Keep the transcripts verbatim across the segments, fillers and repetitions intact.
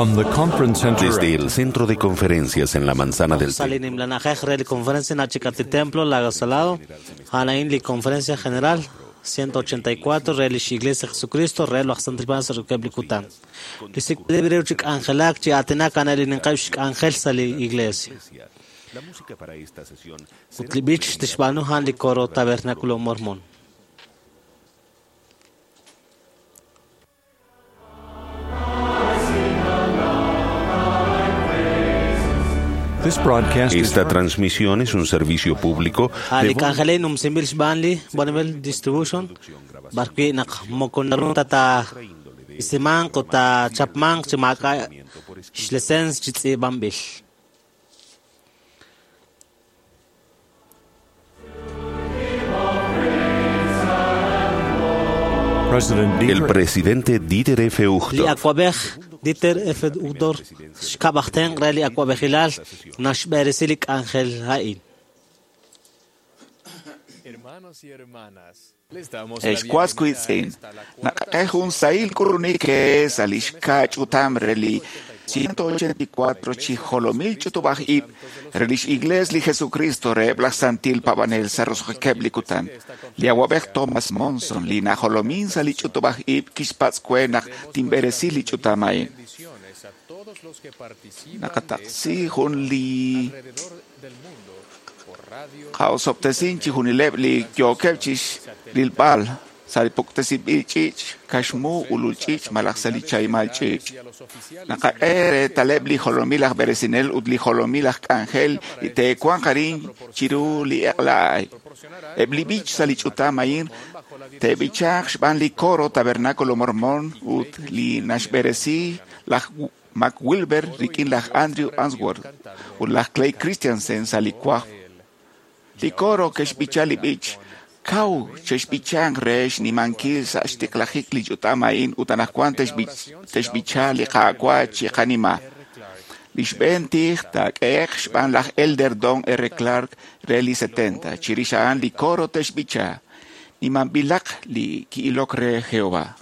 From the conference center Desde el centro de conferencias en la manzana del Salinim la najej conferencia en Achicati Templo, Lago Salado, Hanaín li conferencia general ciento ochenta y cuatro, Relish Iglesia Jesucristo, Real Waxantripan Republicutan. Lisik Debreuchik Angelak, Chi Atena Canal in Kaishik Angel Sali Iglesia. La música para esta sesión Utlibich Tishbanu Han li Coro Tabernáculo Mormón. This broadcast is Esta transmisión es un servicio público de Ali Kanjale num simbil Banli, Bonneville Distribution, Barqui Nak Mokonarun Tata Isiman Kota Chapman, Chimaka, Schlesens, Chitsi Bambil. President el Dieter presidente Dieter F. Li Uchtdorf. Aquabech, Dieter F. Udor, Shkabachten, Rally Aquabechilal, Nash Beresilik Angel Hain. Hermanos y hermanas, les damos Esquasquitsin, Nakajun Sail Kurunike, Salishkach Utam Reli, ciento ochenta y cuatro Chijolomil Chutubaj Ib, Relish Igles Li Jesucristo, Rebla Santil Pavanel Cerros Keblikutan, Liawabek Thomas Monson, Lina Jolomin Sali Chutubaj Ib, Kishpatzquenach, Timberesili Chutamay, Nakataxi Hun Li. House of the Sinchi Hunilebli, Yokevchich, Lilbal, Salipoktasib Ilchich, Kashmu, Uluchich, Malaxalichay Malchich. Nakaere, Talebli, Holomilach Beresinel, Udli Holomilach Angel, y Tequancarin, Chiru, Liaglai. Eblibich Salichutamain, Tebichach, Banli Coro, Tabernáculo Mormón, Ud Li Nashberesi, Lach Mac Wilber, Rikin Lach Andrew Answorth, Ulach Clay Christiansen, Saliquach. Licoro que spichali bich, kau chespichan resh ni mankil sa stiklahik li jutamain utanakuan tesbichali kaakwa chikanima. Lishbentig tak ek span lach elder don R. Clark reli setenta, chirishaan licoro tesbicha, ni mambilak li kiilok re Jehová.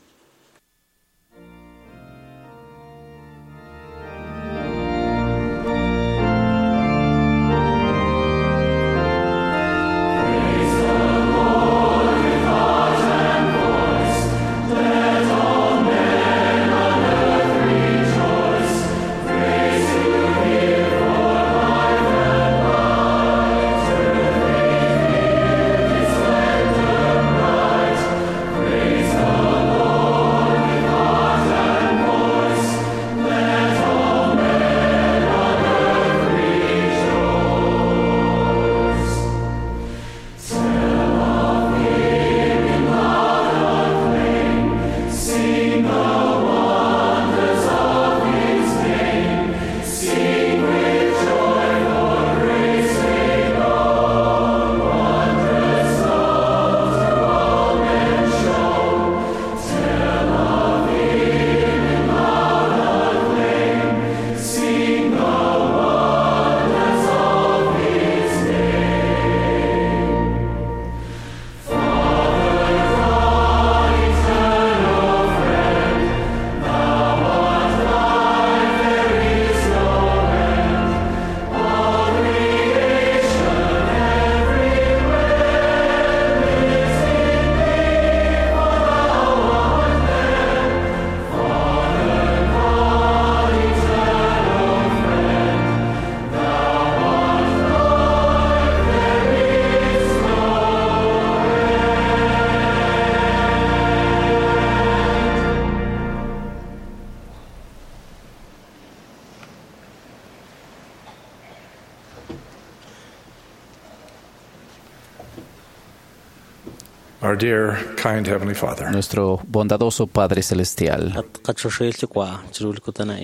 Our dear, kind Heavenly Father, Nuestro bondadoso Padre Celestial, At Kachoshil Chikwa, Chirul Kutanain.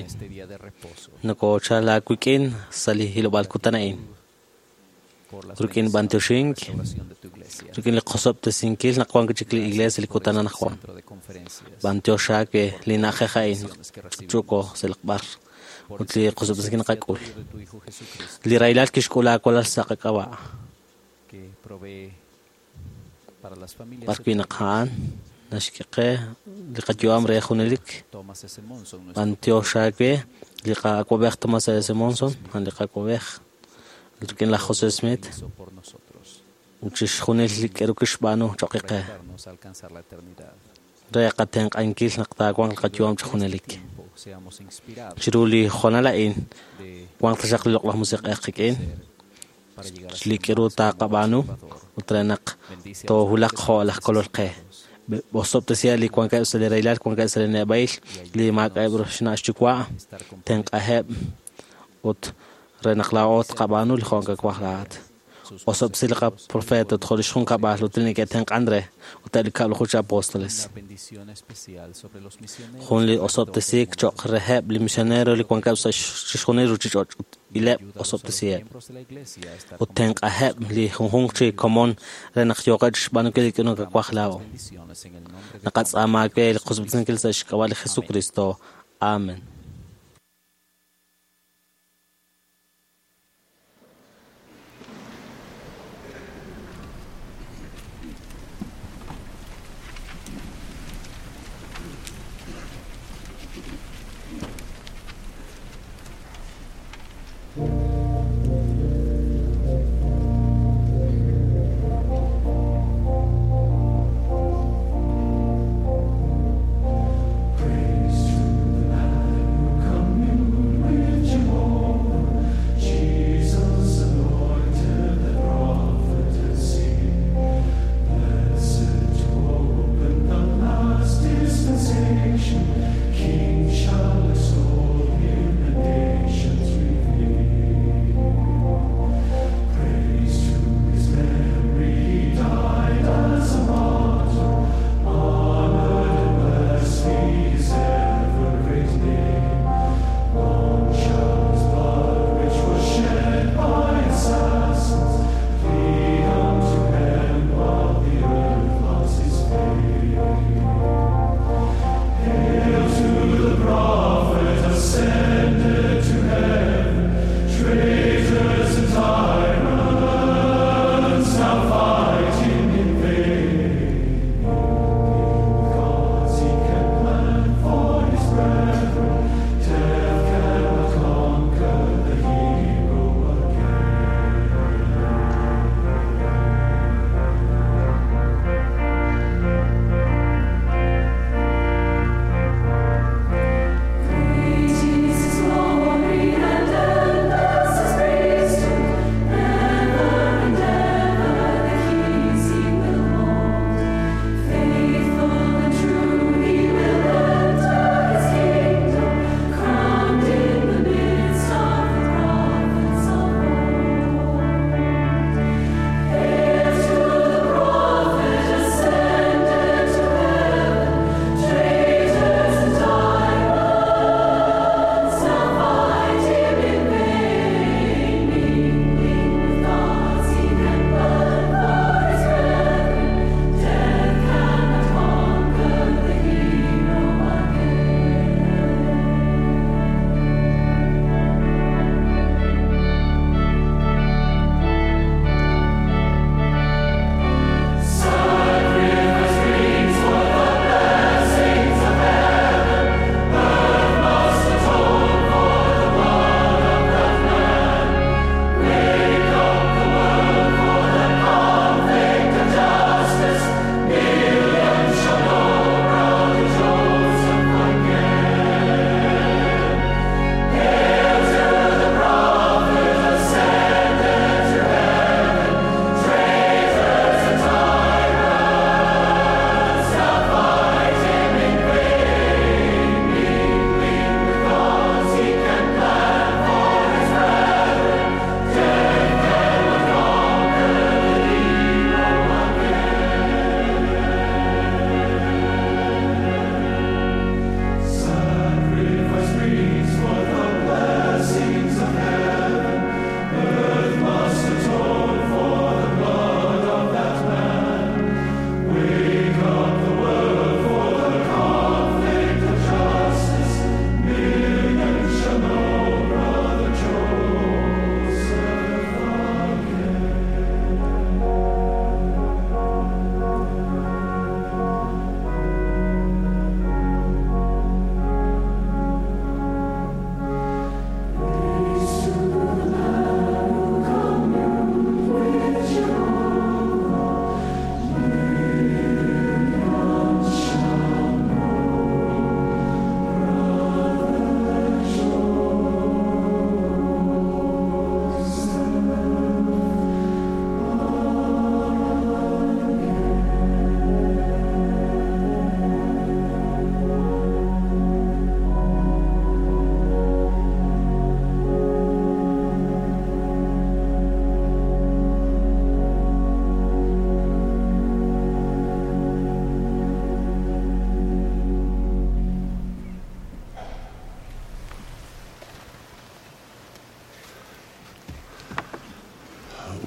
Nako Chala Quikin, Sali Hilobal Kutanain. Rukin Bantushing, Rukin le Kosop de Sinkil, Nakwan Chikli Iglesia Likutana Nakwan. Bantushake, Lina Hehain, Chuko, Selkbar. Utli Kosop de Sinkin Kakul. Lirailat Kishkula Kola Sakakawa. Barquina Khan, nashkiqe liqa yoam re khunelik antio shakwe liqa akobek Thomas ese monson an liqa akobek liqin la José Smith uchish khunelik erukish banu choqiqe re qaten qankil naqta kwang liqa yoam khunelik chiruli khonala in kwang tashaq liqla musiqa qiqin likiru ta qabanu utrenak to hulaq kholaq kololqe وصبت سيالي كون كاس لريلات كون كاس لنبايل لي ما قبر شنا اشتكوا تنقهب وت رنقلاوت قبانو لخون كواخلات وصبت سيلقا بروفيت تدخل شون قبالو تلني تنق اندري وتلك لو خوش ابوستلس خون لي وصبت سيك تشق رهاب لمشنيرو لي كون كاس شخونيرو تشق إلى وصبت سياب وتنقهب لي هون شي كومون رنق يوقش بانو كلي كنو كواخلاو نقص أماك لقصبتن كل سشكوال خسو كريستو آمين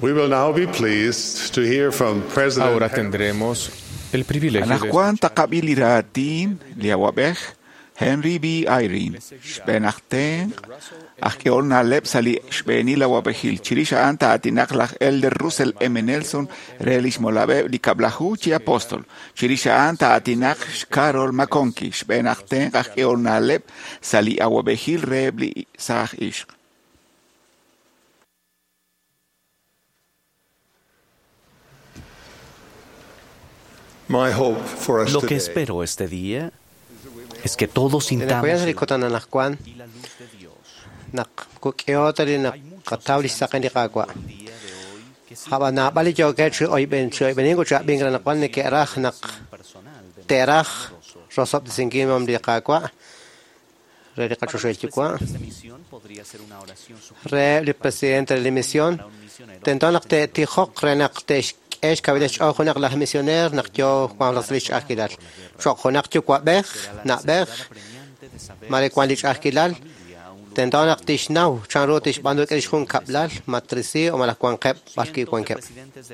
We will now be pleased to hear from President Ahora tendremos el privilegio de Anakwan takabiliratin liawabeh Henry B. Irene Shbenachten Akkeol Naleb Sali Shbeni Lawabehil Chirisha Anta Atinaklach Elder Russell M. Nelson Relish Molabe Likablahu Chi Apostol Chirisha Anta Atinach Carol McConkie Shbenachten Akkeol Naleb Sali Awabehil Rebli Sah Ish. Lo que espero este día es que todos sintamos la luz de Dios. Haba na bali jo ke chu oi ben chu ben ngo cha bin gran kwan ne ke rah nak terah rosop de singin mam di ka kwa re de ka chu chu kwa re le presidente de la misión tenton nak te ti khok re nak te ايش كابيدش او خنق له ميسيونير نقجو قام رسليش اكيلال شو خنق جو كوابخ نابخ مالي كوانليش اكيلال تندون اقتيش ناو شان روتيش باندو كريش خون كابلال ماتريسي او مالك كوان كاب باركي كوان كاب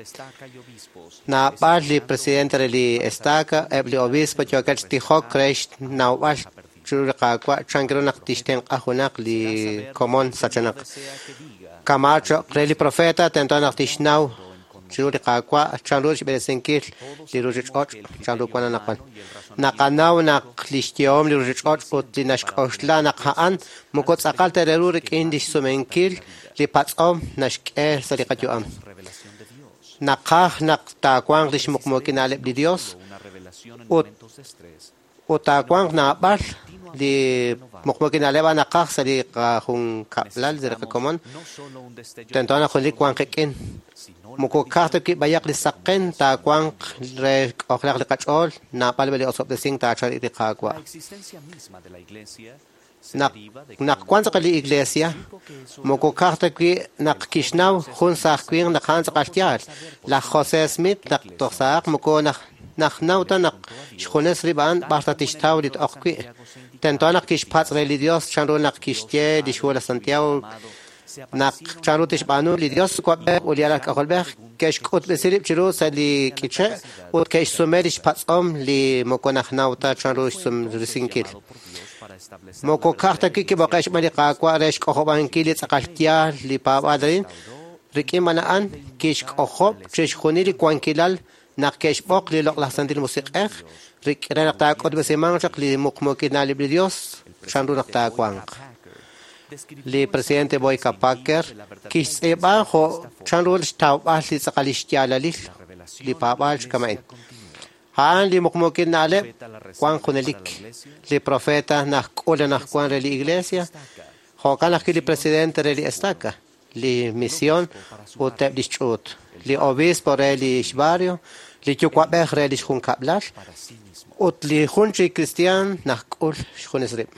نا بارلي presidente li estaca ebli obispo جو كاتش تي خوك كريش ناو باش شو رقا كوا شانكرو نقتيش تن اخونق لي كومون ساتشنق كاماتشو كريلي بروفيتا تندون اقتيش ناو Chiruri kakwa chanruch beresenkil liruch och chanru kwana nakwan nakanaw naklistiom liruch och utinash oshla nakhaan mukot sakal tererurik indish sumenkil lipatsom nashke saliqatyuam nakah naktakwang lishmukmokin aleb li Dios ut utakwang nabal li mukmokin aleba nakah saliqa hun kaplal zirqa komon tentona khulik kwang kekin muko kahto ki bayak li sakken ta kwang re okhlaq li qachol na palbeli osop de sing ta char iti qaqwa nak nak kwanza li iglesia muko kahto ki nak kishnaw khun saq kwing na khan saqaltial la Jose Smith nak toxaq muko nak nak nauta nak shkhones riban barta tishtaw lit oqki tentona kish pats re li Dios chanro nak kishte di shwola Santiago nak chanrutish banu li Dios kwabe uliala kaholbe kesh kot besirib chiro sali kiche ut kesh sumerish patsom li mokonakh nauta chanrush sum risinkil moko karta ki ki baqash mali qaqwa resh qoban kili tsaqaltia li pabadrin riki manaan kesh qohob chesh khunili kwankilal nak kesh boq li loqla sandil musiqeh rik rena ta kot besimang chaq li mukmokina li Dios chanru nakta kwang li presidente Boyka Packer kis eba ho chanrul staw ahli saqalishtialalil li pabal kamain han li mukmokin ale kwan khunelik li profeta nak ula nak kwan li iglesia ho kana li presidente li estaca li misión o tabdichut li obispo li shbario li chukwabe li khun kablal ut li khunchi cristian nak ul khunesrib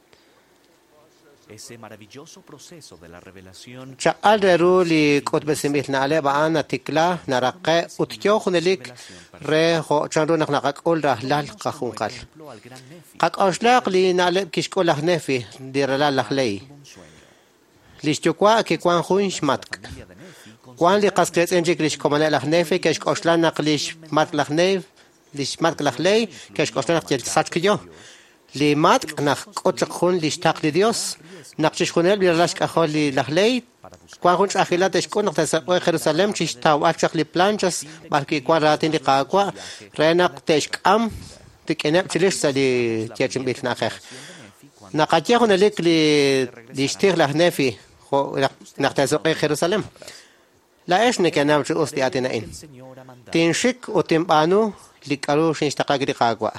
ese maravilloso proceso de la revelación chaqal ruli kot besimil na ale ba ana tikla naraqe utyo khunelik re ho chanru nak nak ul rahlal qakhunqal qaq ashlaq li na ale kishkol ahnefi dirala lahlei lishtukwa ke kwan khunsh matk kwan li qasqet enjik lish komana lahnefi kesh koshlan naqlish mat lahnef lish mat lahlei kesh koshlan naqtil satkiyo li mat nak qotq khun lish taq li Dios naqchish khunel bi lash qakhol li lahlei kwan khunch akhilat eshkon naqtasa Jerusalem chish taw achaq li planchas balki kwan ratin li qaqwa renaq teshkam tikenep chilish sali tiachim bit nakhakh naqatya khunelik li lishtir lahnefi naqtasa Jerusalem la esh nekanam chu usti atina in tinshik utimbanu likaru shinstaqagri qaqwa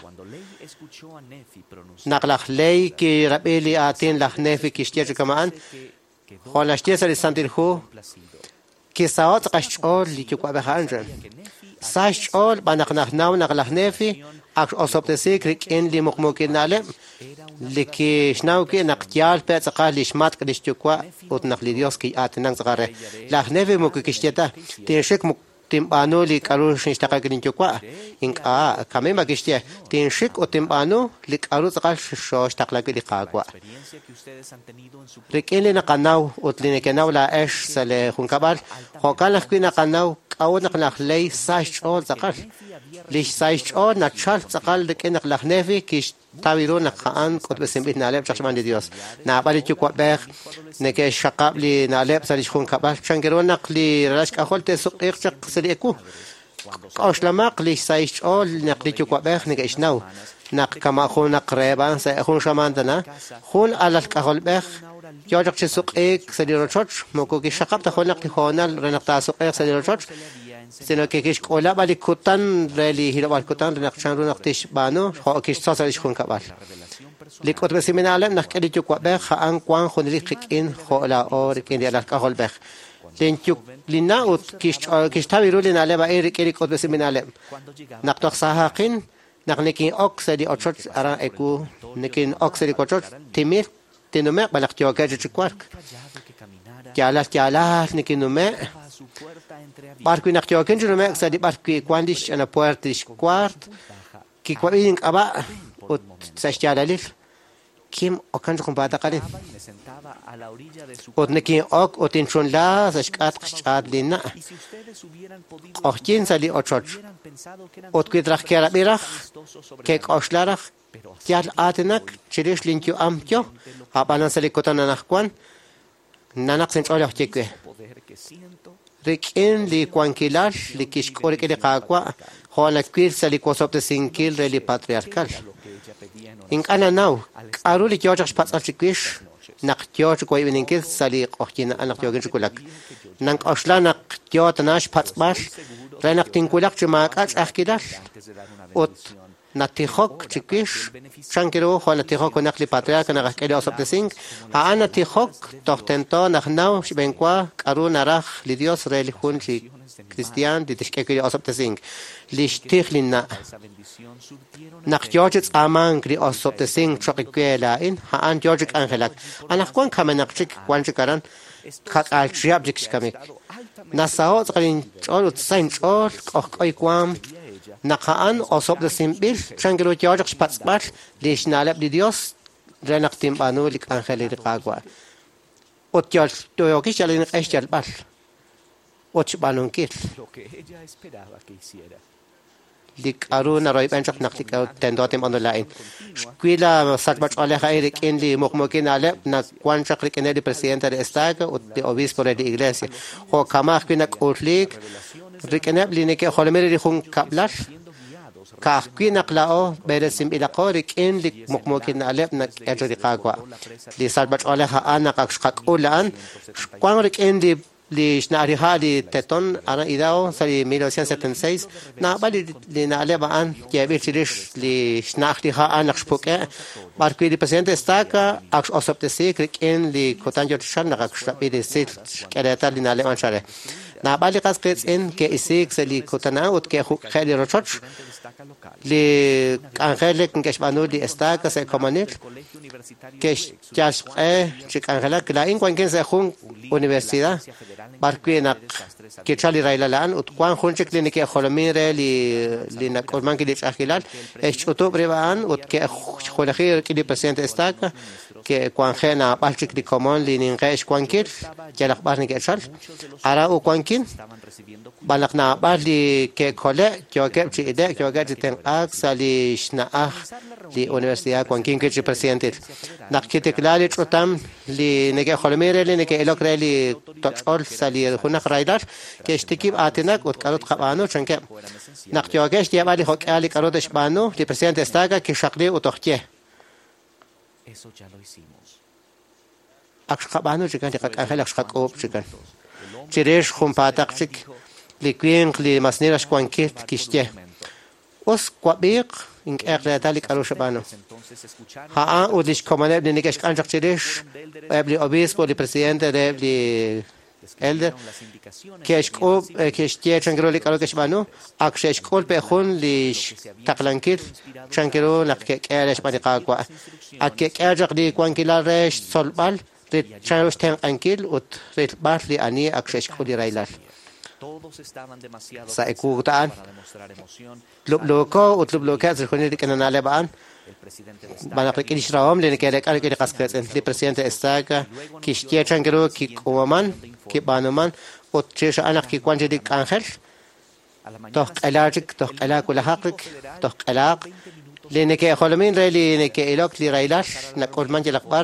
naqlaq ley ki rabeli atin lahnefi kishtiach kamaan kholashtia sali santilhu ki saot qashol li chukwa bahanjan sashol banaqnaq naw naqlahnefi ak osoptesik in li muqmukin nale liki shnaw ki naqtial pe tsaqal li shmat qlish chukwa ut naqli Dios ki atinan tsaqare lahnefi mukikishtiata tinshik timbano li karu shinstaka grinchukwa inka kame magishtia tinshik o timbano li karu zakal shosh takla gili kagwa rikili na kanaw utline kenaw la esh sale hunkabal hokal na kanaw kaw na kanakh lay sash o zakal lish sash o na chal zakal dikinak laknevi kish tawiro na kaan kot besimbit na alep chakshman di Dios na bali chukwa bek neke shakab li na alep salish hunkabal changero nak li rash kahol te suqiq chak saliku Oshlamak li sash o nakli chukwa bek neke ishnaw nak kama khun nak reba sa khun shamandana khun alal kahol bek yojak chi suqiq saliro choch moko ki shakab ta khun nak khonal renak ta suqiq saliro choch sino que kish kola bali kutan reli hilawal kutan nak chanru nak tish bano ho kish sa salish khun kabal likot besiminalem nak kedi chukwa bek khaan kwan khun li khikin khola or kin alal kahol bek lenchuk linaut kish kish tawiru linale ba erik erik besiminalem nak tok sahaqin nak nikin oxidi ochot ara eku nikin oxidi kochot timir tinume balak tioga chukwark kialas kialas nikin nume barku nak tioga nume oxidi barku kwandish ana puertish kwart ki kwabin aba ut sashtialalil kim okan kumbata kalin ut nikin ok utin chunla sashkat qchat lina qoqin sali ochot ut kidrak kera birach kek oshlarach tial atnak chirish linkyu amkyo abanan sali kotana nakwan nanak sen cholach tikwe rikin li kwankilar li kishkor ke qaqwa hola kwir sali kosopte sinkil reli patriarkal inkana naw qaru li kyochach patsal chikwish nak kyoch ko ibininkil sali qoqin anak yogin chukulak nank oshlanak kyotnash patsbal renak tinkulak chumak achakidal ut natihok chikwish chankiro hola tihok nakli patriarka nak kele osopte sink a ana tihok tohtento nakhnaw shibenkwa qaru narach li Dios reli khun chi Christian di tishkekili osopte sink lishtikhlina nak George aman kri osopte sink chokikwela in ha an George angelak anak kwan kamanak chik kwan chikaran kakal chiab jikshkamik nasao tsarin chol utsain chol qoy kwam nakaan osopte simbil changiro George spatsbat lishnalab di Dios renak timbanu lik angeli qagwa otjol toyoki chalin qeshjal bal och balon kit lik aruna roy benchak naklik tendotem online skwila satbach ale khairik in li mokmokin ale na kwan chakrik in di presidente de estado ut de obispo de iglesia ho kamach kinak utlik rikenab li neke holmeri khun kablar ka kinak lao beresim ila qorik in li mokmokin ale na ejri qagwa li satbach ale ha ana qak ulan kwan rik in di li shnari hadi teton ana idao sali mil novecientos setenta y seis na bali li na leba an yabi chirish li shnachti ha an xpuke barki di presidente staka ax osopte sikrik in li kotanjo tshana akshtabi di sit kereta li na leba share na bali qasqits in ke isik sali kotana ut ke khali rochoch li angelek ngeshbanu di staka se komanit ke chasqe chik angelak la in kwanken se khun universidad barki na ke chali railalan ut kwan khunchik li ke kholomire li li na korman ki lich akhilal es choto brevan ut ke kholakhir ki di presidente staka ke kwan khena balchik di komon li ningesh kwankil jalak barni ke chal ara u kwankin balakna bali ke khole kyo ke chi ide kyo ga ten aksali shna ah li universidad kwankin ke chi presidente nakite klali chotam li nege kholomire li nege elokre li tochol sali hunak railar ke shtikib atinak ut karot khabano chanke nakyogesh dia bali hok ali karodesh bano li presidente staga ki shaqli utokhtie eso ya lo hicimos ak khabano chikan ka khal ak khakop chikan chiresh khum patak chik li kwing li masnirash kwankit kishtie os kwabiq ink erretalik arushabano ha udish komane ni nege shkanjak chiresh ebli obispo li presidente de li elder keshko keshtie changro li karo keshbano aksheshko pe khun li taqlankit changro lak kelesh bani qaqwa ak kajaq li kwankila resh solbal rit charos ten ankil ut rit bal li ani aksheshko li railal sa ikutaan lubloko utlubloka zirkuni dikanale baan banakrik inishraom le nekere kare kere kaskretsen li presidente estaga kishtia changero ki kumaman ki banuman ot chesha anak ki kwanje dik angel toh elajik toh elak wala haqik toh elak le neke kholamin reli neke elok li railash nakol manje lakbar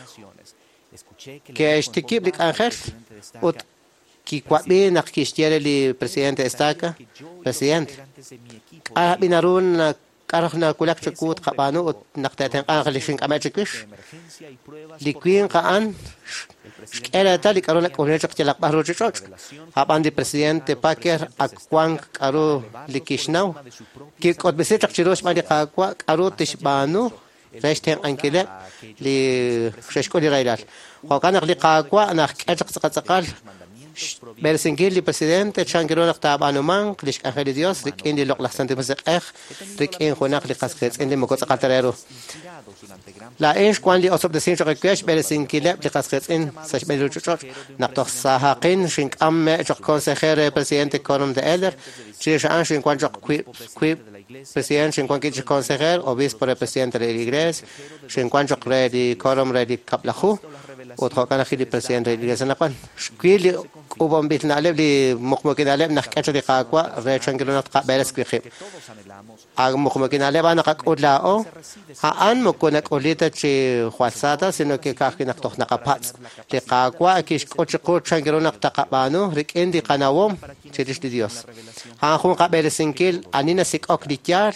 que اشتكي بك آخر وت كي قابي نحكي اشتيار لي presidente estaca presidente آه بنارون كارخنا كلك تكوت قبانو نقطتين آخر لشين كمان تكش لكوين قان إلا تالي كارو لك أولي تقتل لك بحرو تشوش هابان دي presidente باكر أكوان كارو لكيشناو كي قد بسيط تقتلوش مالي قاقوا كارو تشبانو رشتين أنكلا لششكو لي غيلال وكان أغلي قاقوا أنا أجق تقال برسنجيل لي presidente تشانجرو نقطاب أنو مانك ليش أخلي ديوس لك إني لوق لحسن تمسك أخ لك إن خناق لي قاسخيت إني مكوت قال تريرو لا إيش كوان لي أصب دسين شو كيش برسنجيل لي قاسخيت إن سش بيلو تشوش نقطة ساهقين شينك أم جق كونسيخير presidente كورم دالر شيش أن شين كوان جق كوي كوي presidente شين كوان كيش كونسيخير obispo presidente de la iglesia شين كوان جق ريدي كورم ريدي قبلخو وتوقعنا خلي presidente de la iglesia نقول كويل وبم بيتنا عليه لي مخمكين عليه نحكي على قاقوا ريتشانجلونا تقبلس كيخيب أغ مخمكين عليه أنا قاقود لا أو هان مكونك أوليتا شيء خواساتا سينو كي كاخي نقطخ نقابات لقاقوا كيش كوتش كوتش شانجلونا تقبانو ريكين دي قناوم تشيرش دي ديوس هان خون قبلسينكيل أنينا سيك أوكليتيار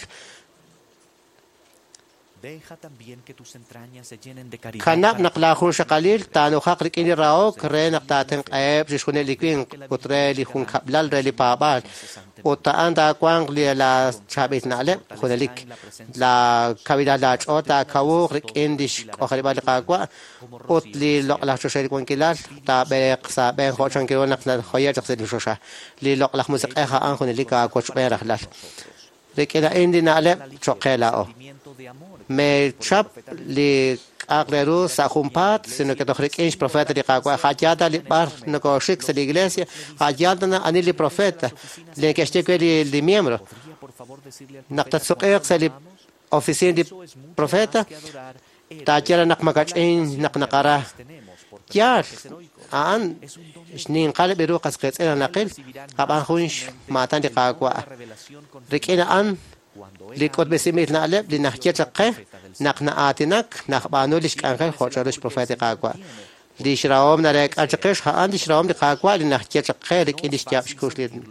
خناق نقلا خوش قليل تانو خاق ركيني راو كري نقطاتن قيب ششكون لكوين كتري لخون قبلال رلي بابال وطان دا قوانق لي لا شابيت نعلم خون لك لا كابيدا لاج او تا كاوق ركين ديش اخري قاقوا اوت لي لقلا شوشي كون كلال تا بيق سابين خوشان كيرو نقنا خويا جقسد شوشا لي لقلا موسيقى اخا ان خون لك كوش بيرخ لال ركينا اندي نعلم شوقيلا او me chap li agreru sa kumpat sino que tohrik inch profeta li qaqwa hajada li bar no ko shik sa iglesia hajada na ani li profeta li que este que li miembro naqta suqiq sa li oficina di profeta tajara naq magachin naq naqara yar an snin qalb iru qasqet ila naqil qaban khunsh matan li qaqwa rikina an لكود بسميت نعلب لنحكي تقه نقنا آتناك نخبانو ليش كان خير خوشالوش بروفيتي قاقوا ليش راوم نريك أجقش هان ليش راوم دي قاقوا لنحكي تقه لك إليش تيابش كوش لين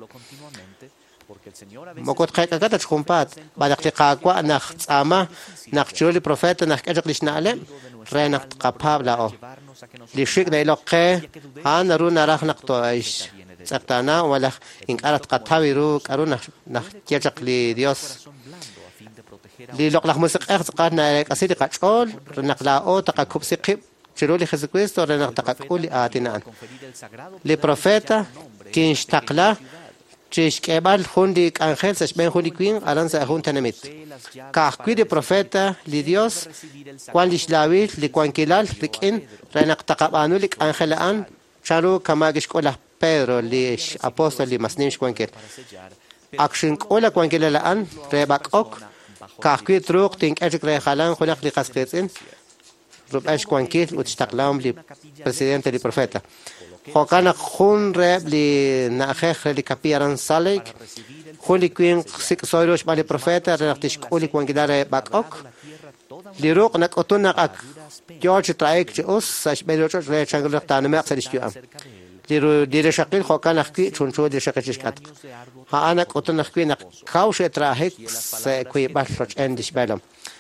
مكود خيك أكتا تشكمبات بعدك قاقوا نخ تساما نخجو لي بروفيتا نحكي أجق ليش نعلب رأي نخ تقاباب لاو ليشيك نيلوقه هان نرو نراخ نقطو ايش سقطانا ولا إنك أردت قطاوي رو كارو نخ تيجق لديوس لي لقلق موسيقى قادنا لك أسيدي قد شول رنق لاو تقا كوب سيقب شلو لي خزكويستو رنق تقا كولي آتنان لي بروفيتا كينش تقلا تشيش كيبال خوندي كانخيل سشبين خوندي كوين أران سأخون تنميت كاخكوي دي بروفيتا لديوس كوان لشلاويل لكوان كلال لكين رنق تقابانو لك أنخيل آن شارو كماغش كولا Pedro li apostol li masnish kwankel action ola kwankel la an rebak ok ka kwit ruq tink ejik re khalan khulaq li qasqetin rub ash kwankel utstaqlam li presidente li profeta khokana khun reb li nakhekh li kapiran salik khuli kwin sik soirosh bali profeta raqtish kuli kwankelare bak ok li ruq nak otuna ak george traik os sash beloch re changlo tan maq salish am ديرو دير شقيل خو كان اخكي چون چو دير شقيش كات ها انا قطن اخكي نق كاوش تراهك كوي باشوچ اندش بالم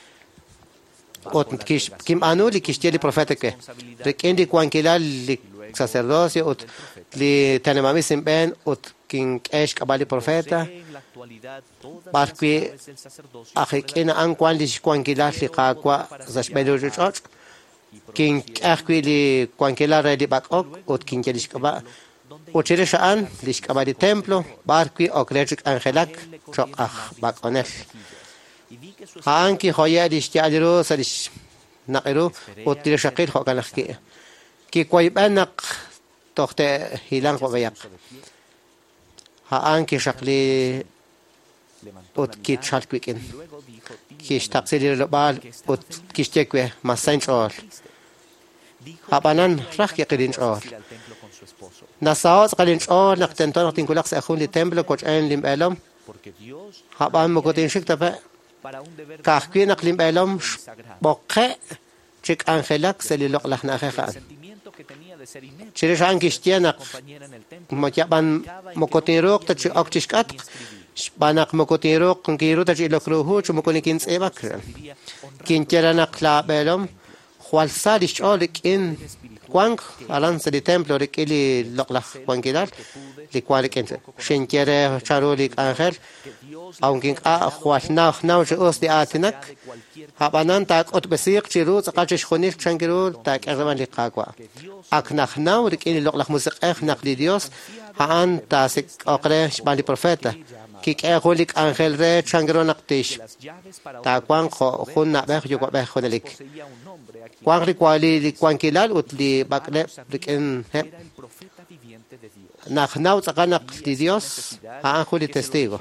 اوت كيش كيم انو لي كيش دي بروفيتك ركندي كوان كيلال لي ساسردوسي اوت لي تنمامي سيمبن اوت كين ايش قبالي بروفيتا باركي اخي كينا ان كوان لي كوان كيلال لي قاقوا زاش بيلوچوچ كين أخوي لي كوانكيلا ريدي باك أوك أوت كين كيليش كبا أوتشيرش أن ليش كبا دي تمبلو باركوي أوكريتشك أنخلاك شوك أخ باك أونش هان كي خويا ليش تيادرو سليش نقرو أوتير شقيل خوك أنخكي كي كويب أنك تخت هيلان خوياك Haan kishakli ut kitchal quicken. Kish taxili lobal ut kishtekwe masain chol. Habanan raki qidin chol. Nasaos qalin chol naqtenton naqtinkulaq sa akhun li templo coach en lim elom. Haban mokotin shiktape. Kahquin naqlim elom boqe chik angelak selilok lah nakhekhan. Chirishan kishtianak moyaban mokotirok tachi oktishkat banak mokotirok kiru tachi lokruhu chumokonikin sebak kincheranak la belom khwalsalish olik in kwang alan se templo rikili loklah kwangidal likwalikin shinkere charolik angel aunque a khwalna khnaw os di atinak habanan tak otbesiq chiru tsaqachish khonil changirul tak erman liqaqwa aknakhnaw rikili loklah musiq ekhnaq li dios haan tasik okre shbali profeta kik ekholik angel re changiro naqtish takwang khunna beh yuko beh khonelik kwang rikwali likwankilal utli bakle rikin he nakhnaw tsaqanaq li dios haan khuli testigo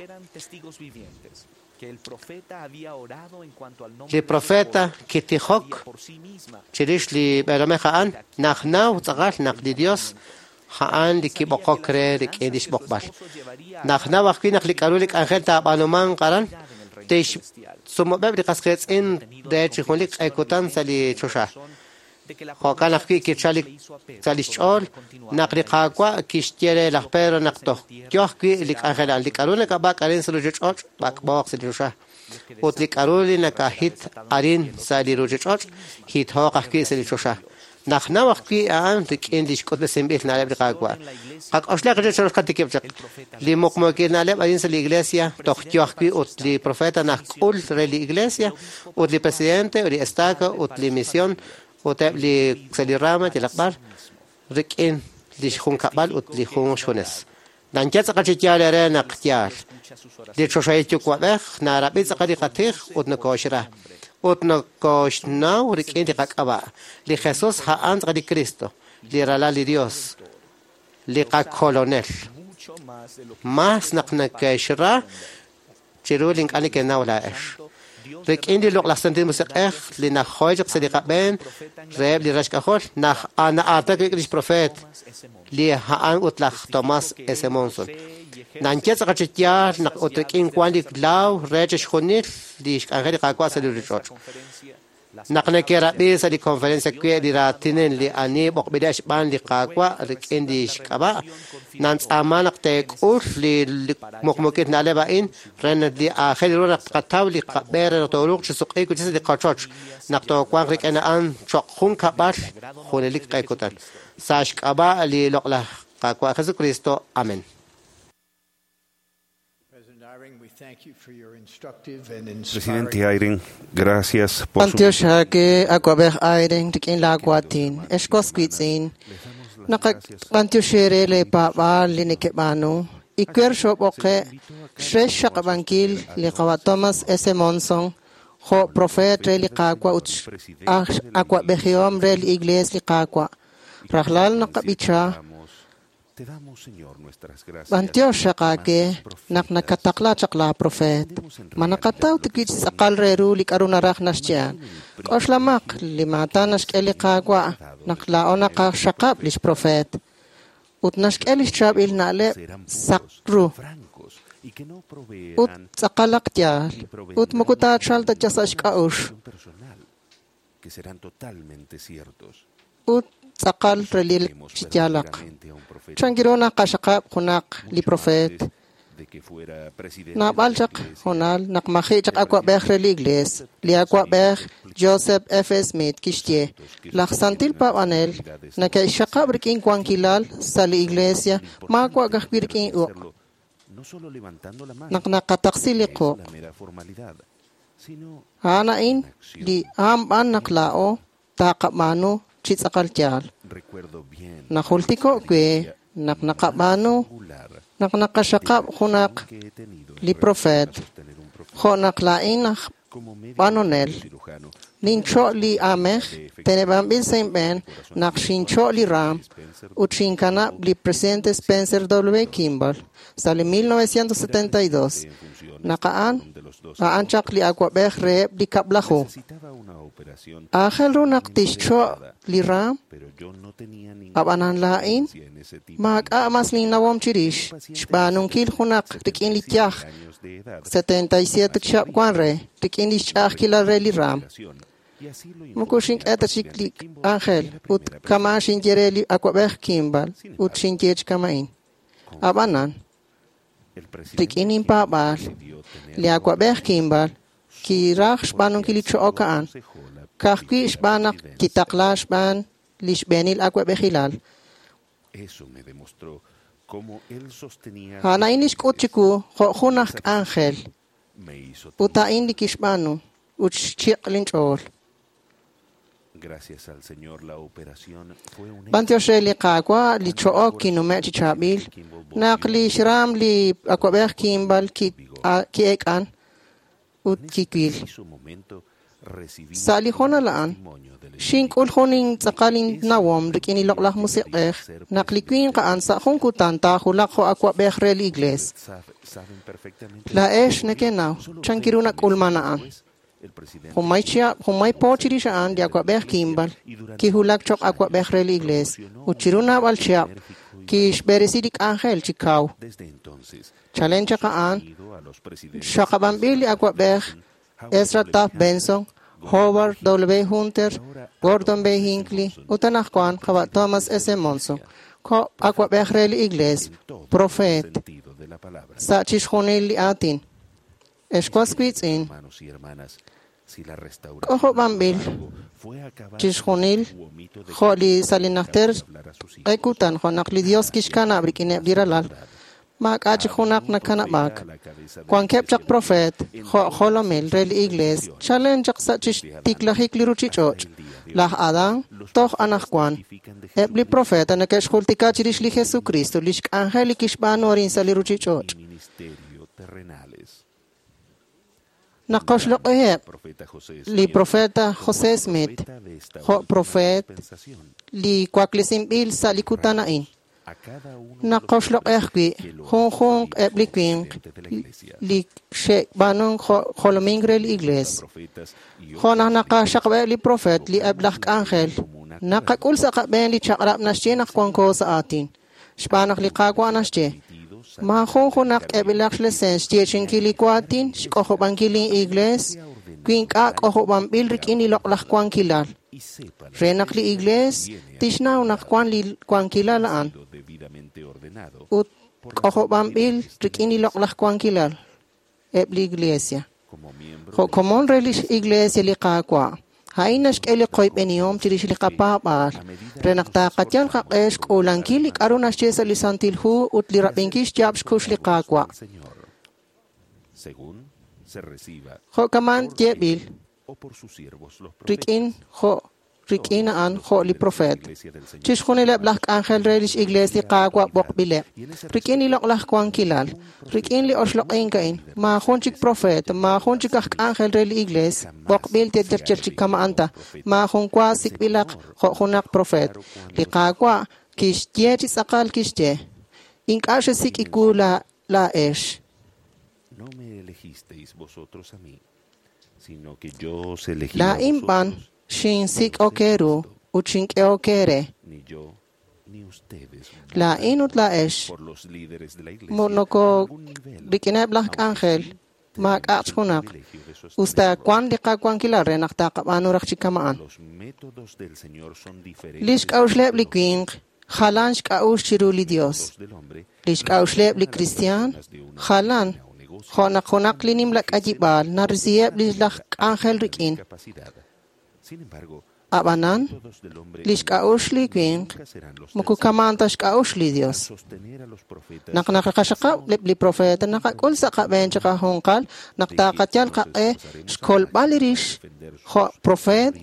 li profeta kitihok chirish li beramekhaan nakhnaw tsaqal naqli dios haan likibokokre rikidish bokbal nakhnaw akhinak likarulik angel ta banuman qaran tish sumobeb liqasqets in de chikholik ekotan sali chosha hokan akhi kichalik salichol naqri qaqwa kishtiere lahpero naqto kyohki lik angel likarune ka ba karen sulujoch bak box salisha utlik aruli nakahit arin sali rojoch hit hoq akhi salichosha nakhna waqti aan tikin diskot besembih nalab qaqwa qaq ashlaq joch qatikibjaq li muqmokin nalab arin sali iglesia toqtyohki utli profeta naqul reli iglesia utli presidente uri estaca utli misión وتبلي سليرامة تلقبار ركين ليشخون كبال وتليخون شونس نانجات قتيال رنا قتيال ليشوشايتو كوبخ نارابي سقدي قتيخ وتنكوشرا وتنكوشنا وركين تقابا لخصوص ها انت قدي كريستو ليرالا لديوس لقا كولونيل ماس نقنكشرا تشيرولينك اني كناولاش ركين دي لوق لحسنتين مسيق لنا خويجق صديقة بين ريب لي رشك أخول نخ أنا أعتقد إيش بروفيت لي هان أطلق توماس إسمونسون نانكيس قتشتيار نق أتركين كواني لاو ريجش خونيل ليش كان غير قاقوا سلي رجوج نقنا كرابي سلي كونفرنسا كوي دي راتينين لي أني بقبداش بان لي قاقوا ركين دي شكابا نانس أمانق تيكول لي مقموكيت نالبا إن رن لي آخر رونا قطاو لي قبير نطولوك شسوقي كو جسد قاچوش نقطو كوان ريك أنا أن شقخون كبار خوني لك قايكوتان ساش كابا لي لقلا قاقوا خزو كريستو آمين Presidente Ayring, gracias por su... Antioshake akwaber Ayring tikin lagwatin eshkosquitzin naka Antioshere le papa linikebanu ikwer shop oke shresh shaqbankil liqawa Thomas S. Monson ho prophet re liqaqwa uch akwa behiom re igles liqaqwa rahlal naqabicha Antioshake nak nakatakla chakla prophet manakataw tikich sakal reru likaruna rak nasyan koslamak limata naskeli qagwa naklao naka shaqab lis prophet ut naskeli chab il nale sakru ut sakalaktia ut mukuta chalta jasashkaush ut sakal relil chitialak Changirona kashaqab hunak li prophet na baljak honal nak makhijak akwa bekh li igles li akwa bekh Joseph F. Smith kishtie laxsantil pa anel na kay shaqab rikin kwankilal sa li iglesia makwa gahbir kin u nak nakataksili ko hanain di am an naklao taqamano chitsakal tial nakhultiko kwe nak nakabano nak nakashakab hunak li prophet ho naklain panonel nincho li amech, tenebambil Saint Ben, nakshincho li ram, uchinkana li presidente Spencer W. Kimball, sale mil novecientos setenta y dos. Nakaan, aanchak li akwabech reeb li kablahu. Ángel runak tischo li ram, abanan lain, mag amas li nawam chirish, shbanung kil hunak, rikin li tiach, setenta y siete chap guanre, rikin li chach kila re li ram. Mukushink eta chikli Ángel, ut kamashin jereli akwabech Kimball, ut shinkech kamain. Abanan, rikin impabal, li akwabech Kimball, ki rach shbanung kili chookaan, kahki shbanak kitakla shban, li shbenil akwabech hilal. Hana inish kutchiku, hochunak Ángel, utain li kishbanu, uchchik linchol. Gracias al Señor, la operación fue un Bantioshe li qaqwa li choo ki no mechi chabil naqli shram li akwabech Kimball ki ki ekan ut ki kwil sali hona laan shink ul honing tsaqalin nawom rikini loqlah musiqeh naqli kwin qaan sa khon kutan ta khulaq kho akwabech rel igles la esh nekenaw chankiruna kulmanaan Humay siya, humay po chiri siyaan di akwabech Kimball, ki hulak chok akwabech rel igles, uchiruna wal siya, ki shberesidik Ángel chikaw. Challenge kaan, siya kabambili akwabech, Ezra Taft Benson, Howard W. Hunter, Gordon B. Hinckley, utanakwan kawa Thomas S. Monson, ko akwabech rel igles, prophet, sa chishonil li atin. Eshkwas kwitsin, Koho bambil, chishonil, holi salinakter, ekutan, honak li Dios kishkana abrikine abdiralal, mak achihunak na kanabak, kwan kepchak prophet, holomil, rel igles, challenge sa chish tiklahik liruchichoch, lah adang, toch anakwan, ebli profeta na keshkultika chirish li Jesucristo, lishk angeli kishbano rin sa liruchichoch. Nakoshlo ehep li profeta Jose Smith, ho profet li kwaklisimbil sa likutanain. Nakoshlo ehki hong hong eblikwing li she banong holomingrel igles. Ho na nakashakwe li profet li eblak Ángel. Nakakul sa kaben li chakrap na siya nakwangko sa atin. Shpanak li kakwa na siya. Mahonhonak ebilak lesens tiechin kilikwatin, shkohoban kiling igles, kwinka kohoban bilrik inilok kwan kilal. Renak li igles, tishnaw nakwan li kwan kilalaan. Ut kohoban bil rik inilok kwan kilal. Ebli iglesia. Ho komon relish iglesia li kakwa. Hainash keli koip eniom tirish li kapapar. Renak takatyan kakesh kulang kilik arunas chesa li santilhu ut li rapinkish jabsh kush li kakwa. Ho kaman tiebil. Rikin ho rikinaan ho li profet. Chish khunile blak Ángel relish igles li kakwa bokbile. Rikin ilok lah kwang kilal. Rikin li oslok inkain. Ma khunchik profet, ma khunchik ak Ángel rel igles, bokbil te terchik kamaanta. Ma khunkwa sikbilak ho khunak profet. Li kakwa kish tieti sakal kishte. Ink ashe sik ikula la esh. No me elegisteis vosotros a mí, sino que yo os elegí la a vosotros. impan shin sik okeru uchink okere. Ni yo ni ustedes. La inut la esh. Por los líderes de la iglesia. Monoko rikine blak Ángel. Mak achunak. Usta kwan di ka kwan kilare naktakap anu rakchikamaan. Los métodos del Señor son diferentes. Lish kausleb li kwing. Halan shkaush chiruli Dios. Lish kausleb li Christian. Halan. Honak honak linim lak ajibal. Narzieb li lak Ángel rikin. Sin embargo, Abanan. Lish kaush li kwing. Mukukamantash kaush li Dios. Nak nakakashaka li profeta nakakul sa kaben tsaka hongkal naktakatyan ka e skol balirish ho profet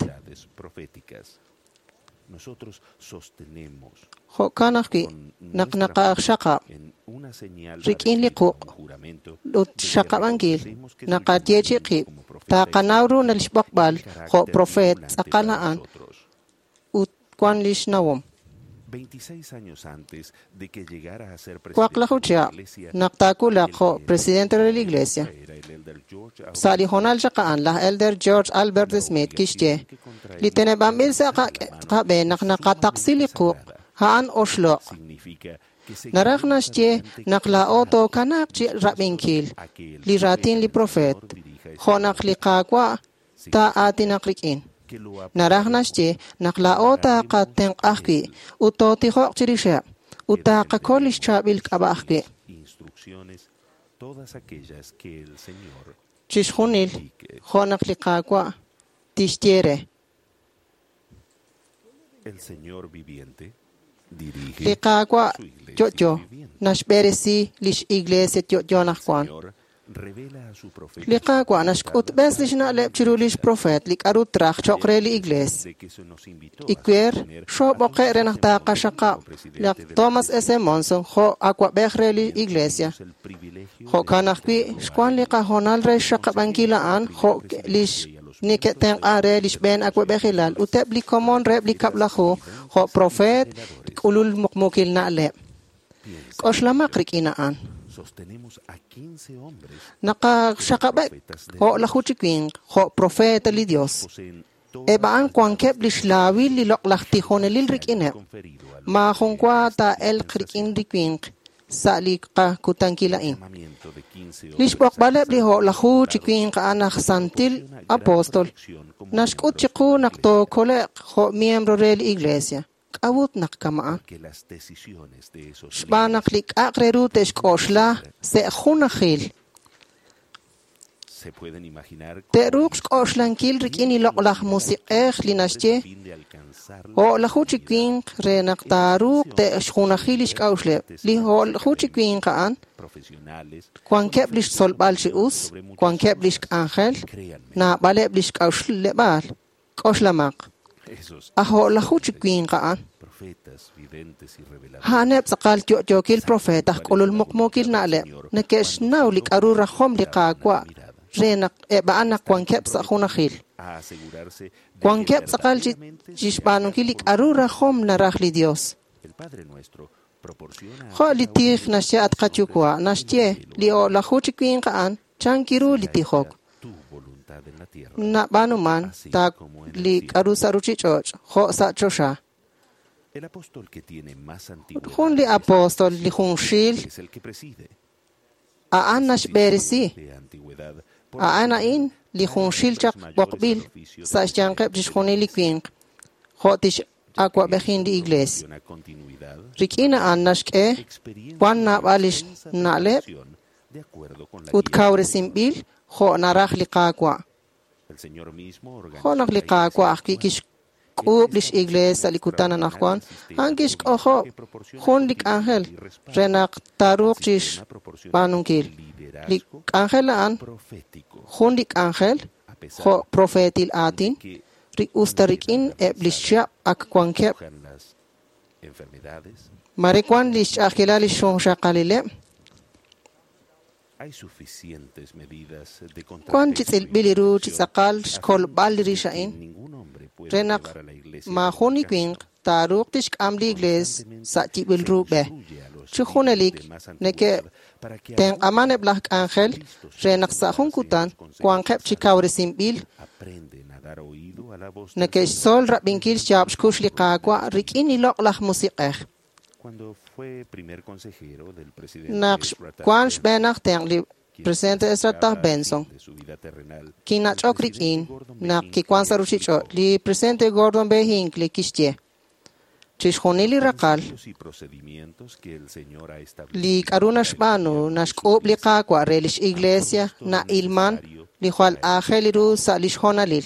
nosotros sostenemos ho kanaki nak nakashaka rikin liku ut shaka bangil nakatyechi ki ta kanawru na lishbakbal ko prophet sa kanaan ut kwan lishnawom. veintiséis años antes de que llegara a ser Kwaklahucha naktakula ko presidente de la iglesia. Sali honal siya la elder George Albert Smith kishye. Litenebambil sa kabe nak nakataksili ko haan Oslo. Narak na siya naklaoto kanak chi rabinkil. Li ratin li prophet. Honak li kakwa ta atin nakrikin. Narak na siya naklaota kateng akki. Uto tihok chirisya. Uta kakolish chabil kabakki. Chishunil honak li kakwa tishtiere. El Señor viviente li kakwa jojo nashberesi lish iglesia jojo nakwan. Li kakwa nashkut bes lish na lep chirulish prophet li karut trak chokre li igles. Ikwer shop oke renakta kashaka li Thomas S. Monson ho akwa bekre li iglesia. Ho kanakwi shkwan li kahonal re shaka bankilaan ho lish Nike teng are lish ben akwa bekhilal utep li common rep li kaplahu ho prophet ulul mukmukil na le. Koslama krikinaan. Naka shakabek ho lahuchikwing ho prophet li Dios. Ebaan kwang kep lish lawi li loklakti honelil rikine. Ma hongkwa ta el krikin rikwing sa li ka kutangkilain. Lishbok balep li ho lahu chikwing ka anak santil apostol. Nashkut chiku nakto kolek ho miembro rel iglesia. Kawut nakkamaan. Shbanak lik akrerutesh koshla se khunahil. Terux koshlan rikin iloklak musiqeh linashche. Ho lahu chikwing re naktaruk te khunahil ishkaushle. Li ho lahu chikwing kaan. Kwan keblish solbal shius, kwan keblish angel, na baleblish kaushl lebal, koslamak. Aho lahu chikwing kaan. Hanep sakal jokil profeta kolul mukmukil na le, nakesh naulik arura hom likakwa, renak ebaanak kwan kep sa khunahil. Kwan kep sakal jishpanukilik arura hom narahli Dios. Ho litih nasya at kachukwa nasye li o lahuchikwing kaan chankiru litihok. Na banuman tak li karusaruchi choch ho sa chosha. Hun li apostol li hunshil aan nashberisi. Aana in li hunshil chak bokbil sa syankep jishkuni likwing. Ho tish akwa bekhin di iglesia. Rikina annashke kwan na balish nale ut kaure simbil ho narah liqaqwa ho nak liqaqwa akikish kublish iglesia likutana nakwan angish oho hon lik angel renak taruk chish panunkil lik angel an hon lik angel ho profetil atin rik ustarikin eblishya ak kwankep Marikwan lish akila lish shong shakalile. Kwan chitil biliru chitsakal skol baliri shain. Renak mahoni kwing taruk tish amli igles sa tibil rube. Chuhunelik neke teng amane blak angel renak sa hungkutan kwan kep chikawre simbil. Neke sol rabinkil shab shkush liqaqwa rikin iloklah musiqeh. Naqsh kwansh benak teng li presidente Estratah Benson. Kina chokrikin nak ki kwan saruchicho li presidente Gordon B. Hinckley kishye. Chishonili rakal li karunash banu nashkob liqaqwa relish iglesia na ilman li khwal akheliru sa lishonalil.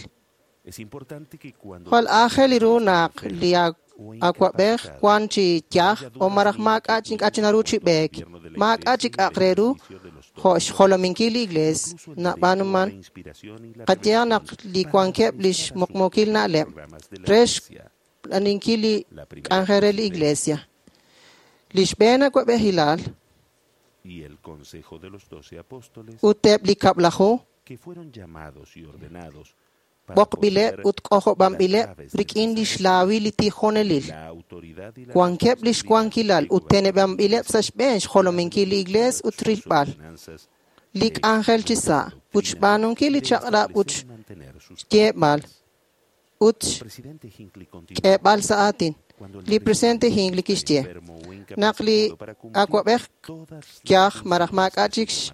Khwal akheliru nak li akwa bek kwan chi tiah o marak mak aching achinaruchi bek mak achik akreru hosh kholominkil igles na banuman katya nak li kwan keblish mukmukil na lep resh aninkili kangerel iglesia lish bena kwa behilal utep li kaplahu que fueron llamados y ordenados bok bile ut koho bam bile rikin lish lawi liti khonelil kwan kep lish kwan kilal ut tene bam bile sash bench kholominki li igles ut rilbal lik angel chisa uch banun ki li chaqra uch kebal ut kebal sa atin li presidente Hinckley kishtie nakli akwabek kyah marahmak achik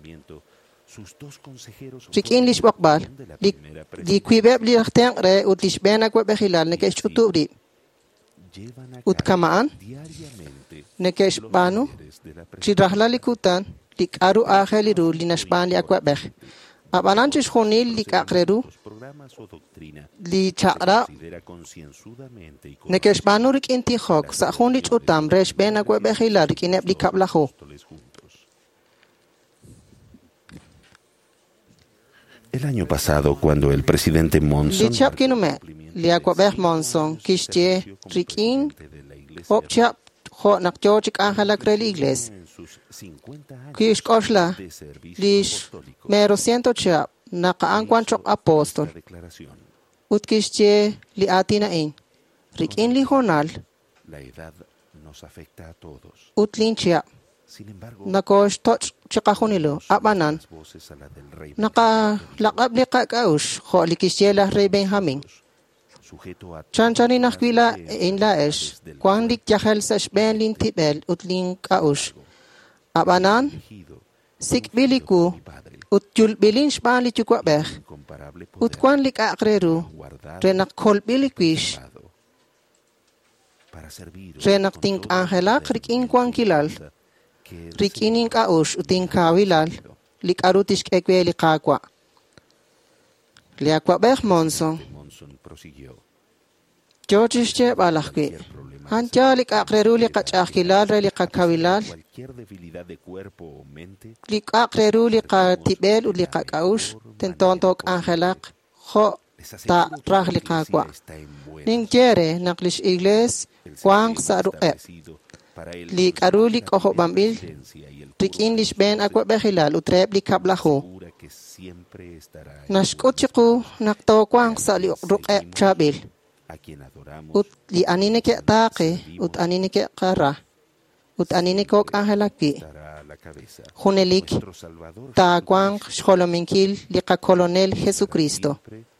rikin lish bakbal li li kwibeb li rahteng re ut lish ben akwabek hilal nekesh utubri ut kamaan nekesh banu chirahla likutan lik aru akheli ru linashban li akwabek abanan chish khonil lik akreru li chaqra nekesh banu rik inti khok sa khon li chutam resh ben akwabek hilal rikineb li kablaho. El año pasado, cuando el presidente Monson Lichap kinume liakwabeh Monson kishtie rikin opchap kho nakjo chik angela kreli igles kish koshla lish mero ciento chap naka angkwan chok apostol ut kishtie li atina in rikin li honal ut linchia nakosh toch chikahunilo abanan naka lakab li kakaush kho likishiela rey Benjamin chanchani nakwila in laesh kwan lik jahel sash ben lin tibel ut lin kaush abanan sikbiliku ut jul bilin shban li chukwabeh ut kwan lik akreru renak kol bilikwish renak tink angela krikin kwan kilal rikinin kaush uting kawilal lik arutish kekwe li kakwa liakwa beh Monson George che balakwi hanja lik akreru li kachakilal re li kakawilal lik akreru li katibel u li kakaush tentontok angelak kho ta rah li kakwa ning jere naklish igles kwang sa ruep li karuli koho bambil rikin lish ben akwa behilal utreb li kablaho nashkochiku nakto kwang sa li ruqeb chabil ut li anine ke taaqe ut anine ke qara ut anine kok angelaki hunelik ta kwang sholominkil li ka colonel Jesucristo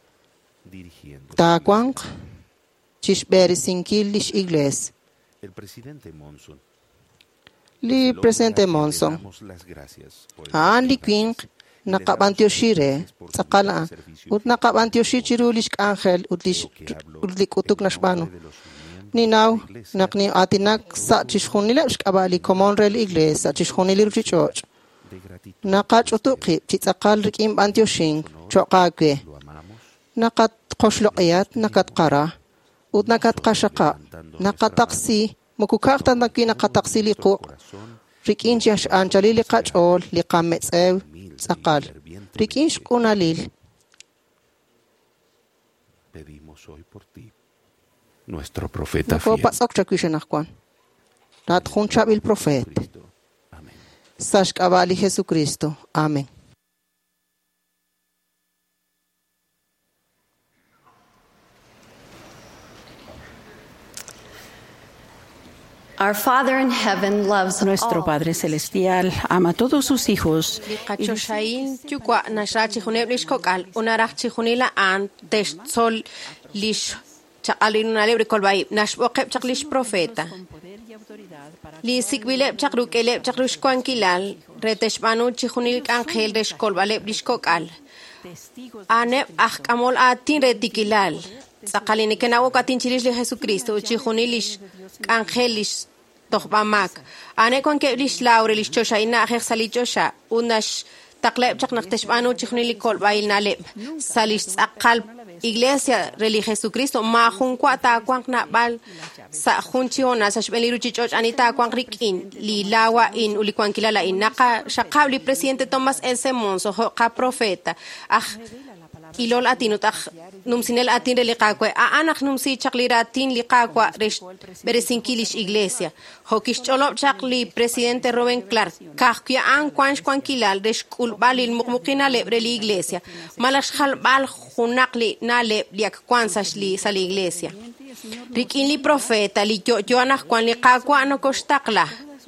ta kwang chishberi sinkil lish igles El presidente Monson li presidente Monson aan li queen nakabantyoshire sakala ut nakabantyoshi lish angel ut lish ut lik utuk nashbano ninaw nakni atinak sa chishkhunila shkabali common rel igles sa chishkhunili ruchichoch nakach utuqi chitsaqal rikim bantyoshin choqaqe nakat qoshloqiyat nakat qara ut nakat qashaqa nakataksi mukukakta nakwi nakataksi liqu rikin jash anjali liqachol liqametsew tsaqal rikin shkunalil pedimos hoy por ti nuestro profeta fiel fiel pasok chakushanakwan lat khunchabil profet sashkabali Jesucristo amén. Our Father in heaven loves Nuestro Padre Celestial ama a todos sus hijos. Liqachoshain chukwa nashachi huneblish kokal unarachi hunila an tesol lish chaqalin nalebre kolbai nashboqeb chaqlish profeta li sikbileb chaqrukeleb chaqrush kwankilal reteshbanu chihunil angel desh kolbaleb lish kokal ane ahkamol atin retikilal Sakalini kenawo katin chirish li Jesucristo chihunilish angelish tohbamak ane kon keblish laure lish chosha ina ajer salichosha unash taqleb chaqnaqteshbanu chihunili kolbail naleb salish aqal iglesia reli Jesucristo ma junqua ta kwangna bal sa junchiona sa shbeliru chichoch anita kwangrikin li lawa in ulikwankilala inaka shaqabli presidente Thomas S. Monson ka profeta ah ilol atin utak numsinel atin relikakwe aanak numsi chakliratin likakwa beresinkilis iglesia hokish cholop chakli presidente Robin Clark kahkia an kwansh kwankilal reshkul balil mukmukina lebre li iglesia malash bal junakli na le liak kwansash li sa li iglesia rikin li profeta li yo yoanak kwan likakwa ano kostakla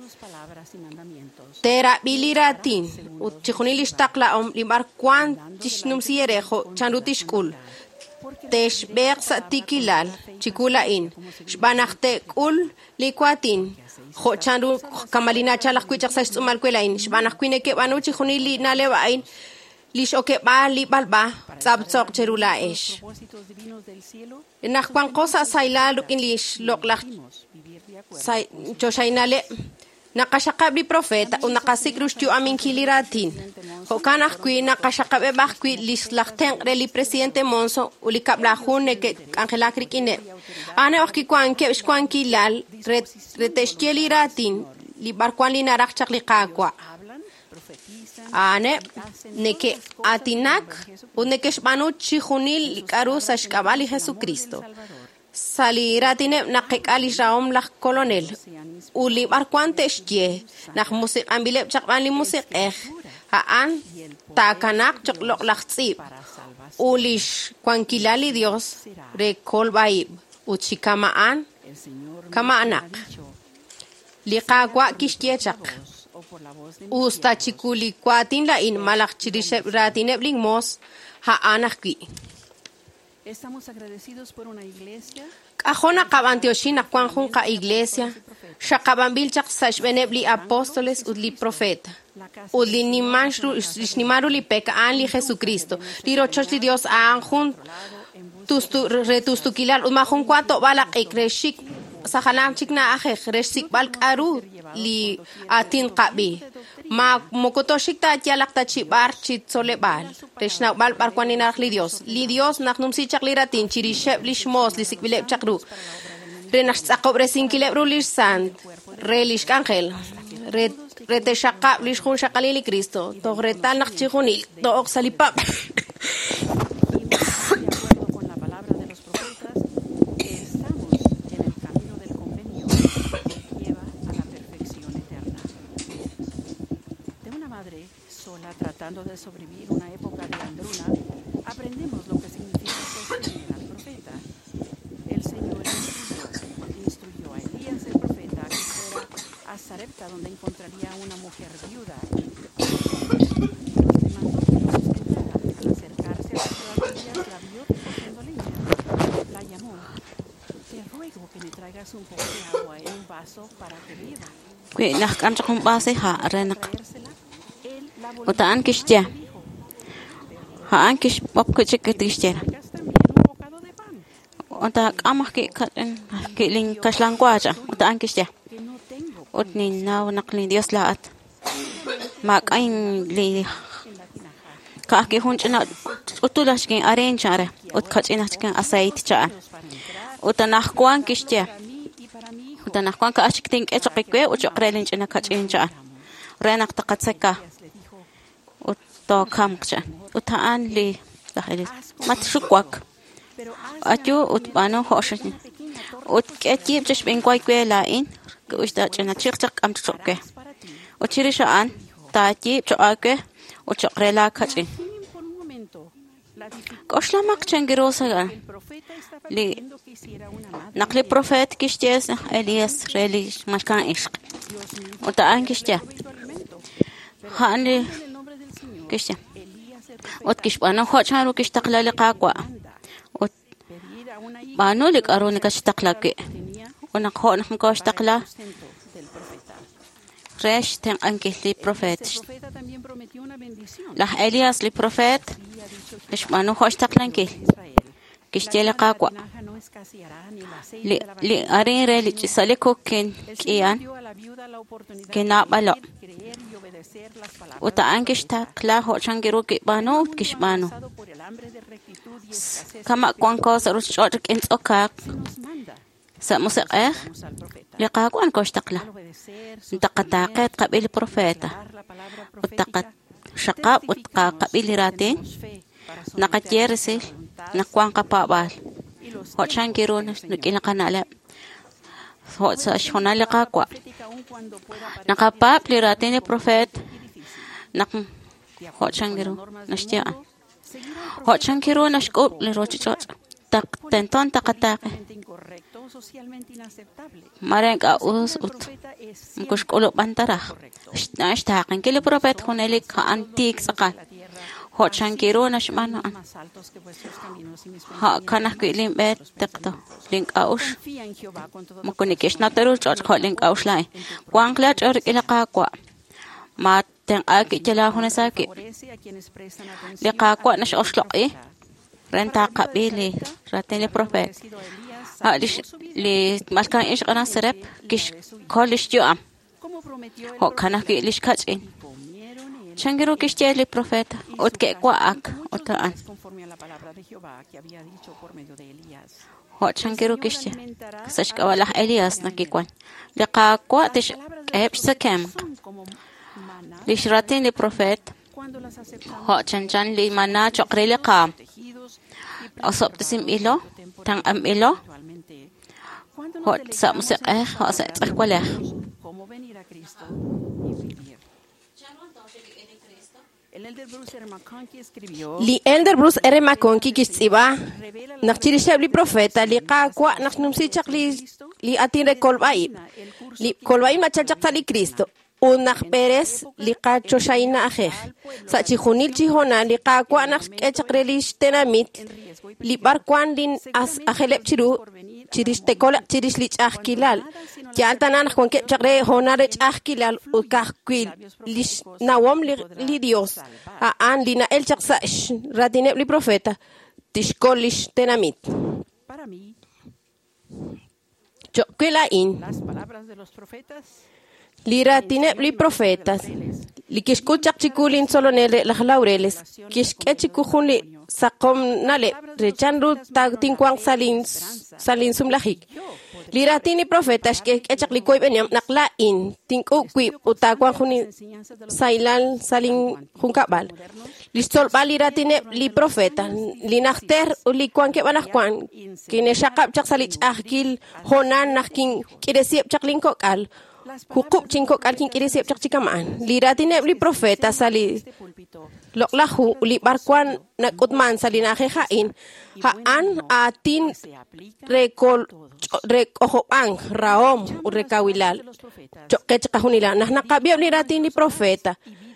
Tera biliratin ut chikhunilis takla om limar kwan tishnum sierejo chanutish kul tesh bersa tikilal chikula in shbanakte kul likwatin jo chandu kamalina chalak kuichak sa tsumal kwelain shbanak kuineke banu chikhunili nalewain lish oke ba li balba tsabtsok cherula esh nak kwan cosa saila lukin lish loklak sai choshainale Nakashakabi profeta o nakasikrushtiu amin kiliratin. Hokanah kui nakashakabe bakwi lislakteng reli presidente Monso uli kablahune ke Angela Krikine. Ane oki kwan ke shkwan kilal reteshkeliratin li barkwan li narakchak li kakwa. Ane neke atinak o neke shbanu chihunil li karusa shkabali Jesucristo. Saliratine nakikali raom lak kolonel. Uli barkwante shkie nak musik ambilep chakban li musik eh haan takanak choklok laksip ulish kwankilali Dios rekol baib uchikamaan kamaanak liqaqwa kishkie chak usta chikuli kwatin la in malak chirishep ratineb lingmos haanakwi Estamos agradecidos por una iglesia. Ajona kabantioshina kwan junka iglesia. Shakabanbil chak sashbenebli apóstoles udli profeta. Udli nimashru ishnimaru li peka an li Jesucristo. Li rochoch li Dios an jun tustu retustukilal udmajun kwato balak ikreshik sahanam chikna ajej reshik balk aru li atin qabi. Ma mokotoshik ta tialak ta chibar chit solebal. Reshna bal barkwaninak li Dios. Li Dios naknum si chakliratin chirishep lishmos li sikbilep chakru. Renash tsaqob resinkilep rulish sant. Relish angel. Rete shaqab lish jun shaqalili Cristo. Togretal nak chihunil. Took salipap. Tratando de sobrevivir una época de hambruna, aprendemos lo que significa sostener al profeta. El Señor instruyó, instruyó a Elías el profeta que fuera a Sarepta donde encontraría a una mujer viuda. Le mandó que lo sustentara. Al acercarse a la ciudad de Elías la vio recogiendo leña. La llamó. Te ruego que me traigas un poco de agua en un vaso para que beba. Utaan kishtia. Haan kish popko chikatishtia. Uta amah ki katen ki ling kashlang kwacha. Utaan kishtia. Utni naw nakli Dios laat. Mak ain li ka ki hunchna utulash ki aren chare. Ut kachina chikan asait cha. Uta nakwan kishtia. Uta nakwan ka achikting echaqikwe uchaqrelin china kachin cha. Renak taqatseka. To kamcha utaan li dahil mat shukwak atyo utbano hoshin ut ketib jish ben kwai kwelain kusta chana chikchak am chokke uchirishaan taati choake uchokrela kachin koslamak changirosa li nakli profet kishtes Elias reli mashkan ishq utaan kishte hani kishte ot kishbano hocharu kishtaqla liqaqwa ot bano liqaruni kashtaqlake ona khona kashtaqla resh ten anke li profet la Elias li profet kishbano hochtaqlanke kishte liqaqwa li li arin re li saliko ken kian kena balo Uta angishta kla ho changiru ki bano kish bano. Kama kwan ko sa ruch chok ins okak. Sa musik eh liqa kwan ko shtakla. Taqataqet qabil profeta. Utaqat shaqab utqa qabil ratin. Nakatyeresil, nakwang kapabal. Hot siyang kiro na kinakanalam. Hot sa shonali kakwa. Nakapap liratin ni prophet. Nak hot siyang kiro na siyaan. Hot siyang kiro na shkop liro chichot. Tak tenton takatake. Mareng ka us ut. Mkushkulo bantara. Na ishtakin kili prophet kunelik ka antik sakal. Hot siyang kiro na shmanaan. Ha kanah kilim bet tekto. Link aus. Mukunikish na terus chot ko link aus lai. Kwang klat or ilakakwa. Mat teng aki jala hunesaki. Likakwa na siya oslok eh. Renta kabili ratin li prophet. Ha li li malkan ish kana serep kish kolish juam. Ho kanah kilis kacin. Changiro kishtia li profeta, ot ke kwa ak, otaan. Ho changiro kishtia, sash kawalah Elias nakikwan. Lika kwa tish eb sakem. Lishratin li profet, ho chanchan li mana chokre li kam. Osop tisim ilo, tang am ilo. Ho sa musik eh, ho sa tsakwaleh. Li Elder Bruce R. McConkie kistsiba nakchirishab li profeta li qaqwa naknumsi chaqli li atire kolbai li kolbai machachaqta li Cristo unak Pérez li qacho shaina ajej sa chijunil chijona li qaqwa nakchaqre li tenamit li barkwan lin as ajelep chiru chirish tekola chirish li chaqkilal Yaltanan con que chagre honarech akilal ukahquil lish nawom li Dios a an lina el chaksa ratine li profeta tishkolish tenamit. Para mí, Choquela in las palabras de los profetas li ratine li profetas li kishkuchak chikulin solonele la laureles kishkechikujun li sakom nale rechanru tagtinkwang salin salin sumlahik Liratini profetas que echak likoy benyam nakla in tinku kui utakwan juni sailan salin junkabal. Listol baliratine li profeta linakter ulikwan ke banakwan kine shakap chak salich ahkil honan nakin kiresiep chak linkokal. Hukup cingkok alkin kiresiep chak chikamaan. Liratine li profeta sali loklahu uli barkwan nakutman salinaje hain haan atin rekol rekohoang raom rekawilal chokech kahunila nah nakabiyab ni ratin ni profeta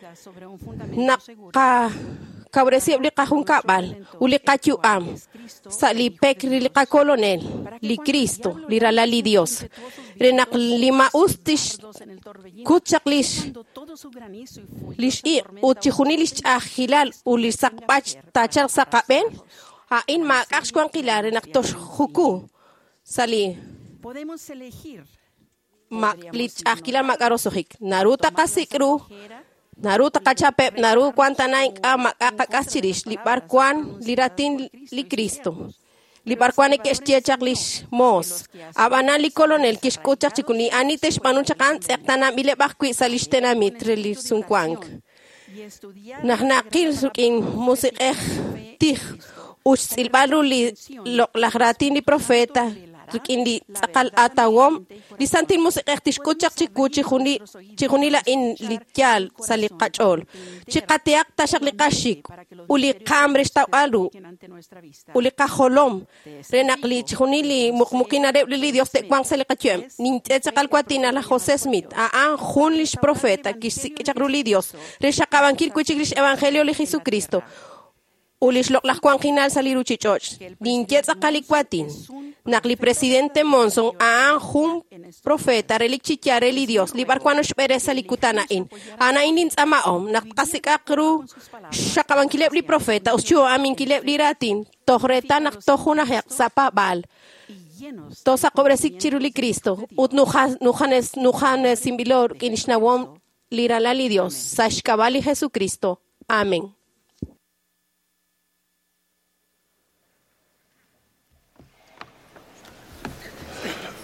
naka kabresieb li kahun kabal uli kachuam sa li pek li ka kolonel li Cristo li ralali Dios renak lima ustish kuchaklish lish i uchihunilis ahilal uli sakpach tachar sakaben hain makakshkwan kilare naktosh huku Sali. Podemos elegir. Maklich akila makarosohik. Naruta kasikru. Naruta kachapep. Naru kwantanay ka makakakasirish. Lipar kwan liratin li Cristo. Lipar kwan ikestia chaklish mos. Abana li kolonel kishkuchak chikuni. Anitesh panuchakan sektana mile bakwi salishtena mitreli sunkwang. Nahnakil sukin musik eh tih. Us silbalu li lagratin li profeta. Rikindi sakal atawom di santin mo sektish kuchak chikuchi khuni chikhunila in lityal salikachol chikatiak tashaklikashik uli kamre stawalu uli kaholom renakli chikhunili mukmukina li Dios te kwang salikachem ninte sakal kwatina la José Smith a an khunlish profeta kisikakruli Dios reshakabankil kuchiklish evangelio li Jesucristo Ulish lok lakwan kinal sa liru chichoch. Ninket sa kalikwatin. Nakli presidente Monson aan hum profeta relik chichya reli Dios. Libar kwano shpere sa likutanain. Ana indin sa maom. Nakkasikakru shakaban kilep li profeta. Usyo amin kilep li ratin. Tohreta nak tohunahek sa pabal. To sa kobresik chiruli Cristo. Ut nuhanes nuhanes simbilor kinishnawom liralali Dios. Sa shkabali Jesucristo. Amén.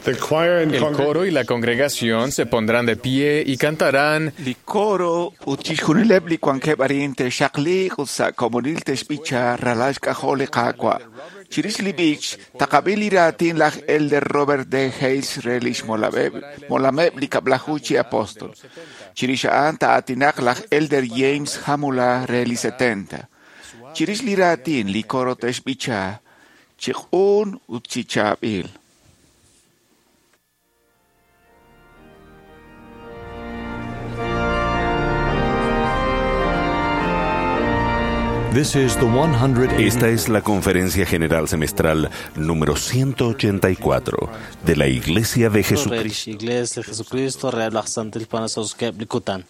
El coro y la congregación se pondrán de pie y cantarán. Coro uchishkunilebli kwanke barinte shakli kusa komunil teshbicha ralash kahole kakwa. Chirishli Beach, takabili ratin lach elder Robert D. Hayes relish molamebli kablahuchi apostol. Chirisha anta atinak lach elder James Hamula reli setenta. Chirishli ratin li coro teshbicha chikun uchichabil. This is the one hundred Esta es la Conferencia General Semestral número ciento ochenta y cuatro de la Iglesia de Jesucristo. Iglesia de Jesucristo, Real Santil Panasos Keplikutan.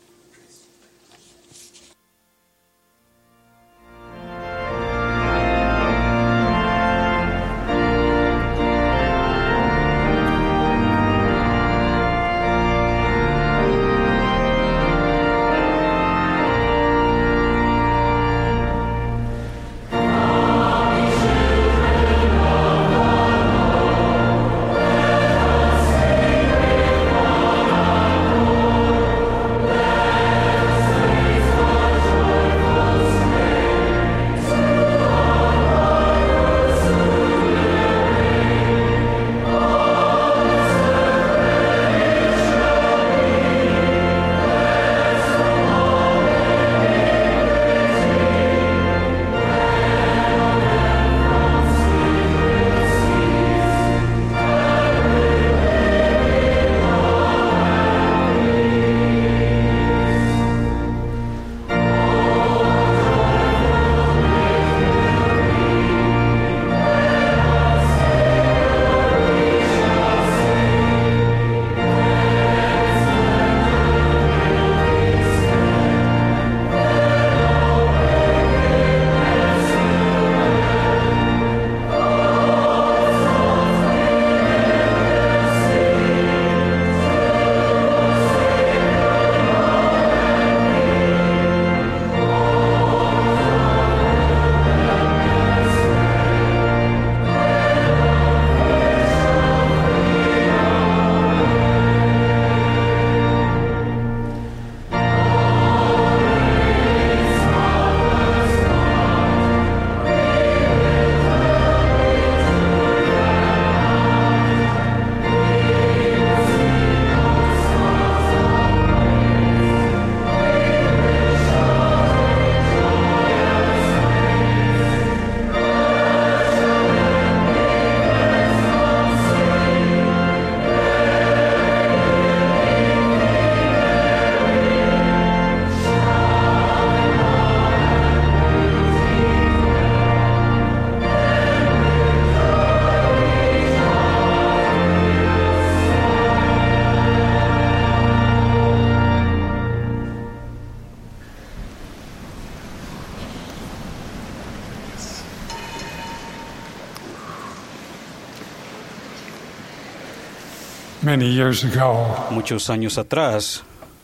Many years ago, muchos años atrás,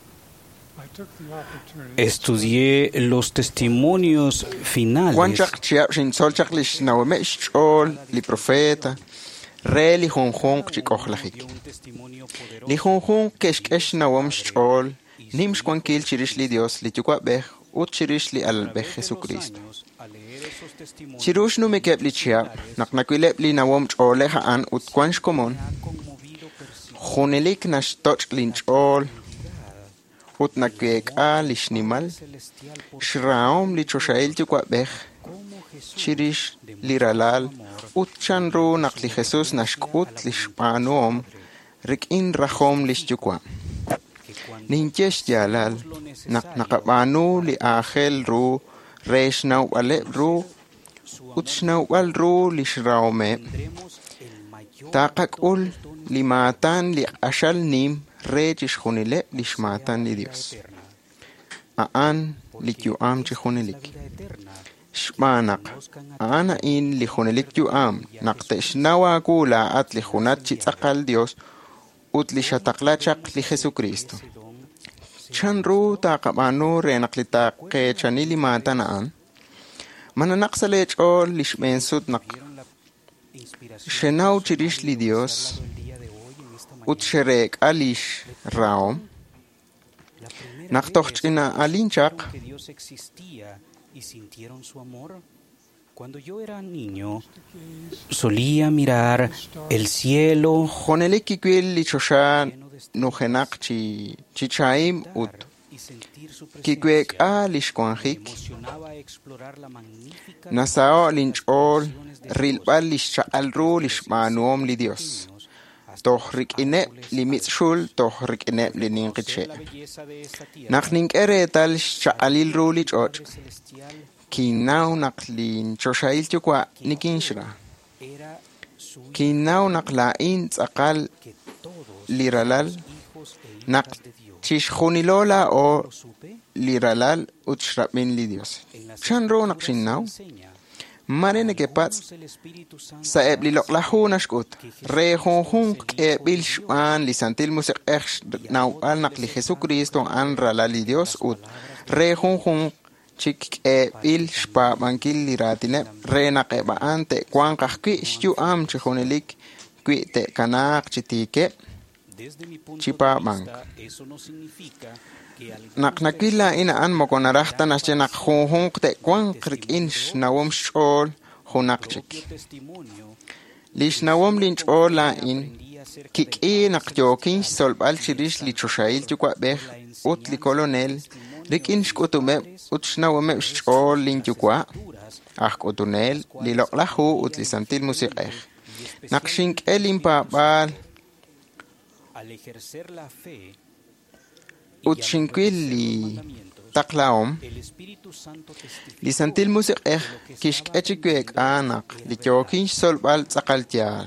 estudié los testimonios finales li profeta re li junjun chikohlajik li junjun kesh nawam chol nims kwankil chirish li Dios li tukabeh ut chirish li albeh Jesucristo chirush no me kep li chia naknakwilep li nawam chole haan ut kwansh komon Jonelik nash toch linchol, ut nakwek a lishnimal, shraom lichoshael tukwabech, chirish liralal, ut chanru nakli Jesus nashkut lishpanom, rikin rachom lishtukwa. Ninchesh jalal, nak nakabanu li achel ru, reshnau alep ru, ut shnau al ru lishraome. Takakul limatan li ashal nim rejish junile lishmatan li Dios. Aan li yuam chijunelik. Shmanak. Aana in li junelik yuam. Naqteshnawa gula at li junat chitzakal Dios. Ut li shataklachak li Jesucristo. Chanru takabanu renaklita ke chanili matan aan. Mananaksalech ol lishmensut nak. Shenau chirish li Dios. utsherek alish raom. Naktochina alinchak. Cuando yo era niño, solía mirar el cielo. Joneliki kwil lichoshan nujenak chi chichaim ut. Kikwek alish kwanjik. Nasao linchol rilbal lish alru lish manuom li Dios. Tohrik ine limitshul tohrik ine lininqiche. Nakning eretal shaalil ru lichoch. Kinau naklin choshail chukwa nikinshra. Kinau naklain tsakal liralal nak chishjunilola o liralal utshrapin li Dios. Chanro nakshinau. Marene que pats sa ebli loklahu nashkut re honhun ke bil shwan li santil musik ex nau al nakli Jesucristo an rala li Dios ut re honhun chik e bil shpa bankil li ratine re naqe ba ante kwan qahki shtu am chihonelik kwi te kanak chitike chipa bank Naknakila ina an mokonarahta nashe nak honhon te kwan krikin nawom shol honakchik. Lish nawom linch ola in kik e nakjokin solbal chirish li choshail chukwa beh ut li kolonel rikin shkutume ut shnawome shol lin chukwa ah kotunel li loklahu ut li santil musiqeh. Nakshink elin pa bal al ejercer la fe Utshinkwili taklaom li santil musik eh kishk echikwek anak li chokin solbal tsakaltial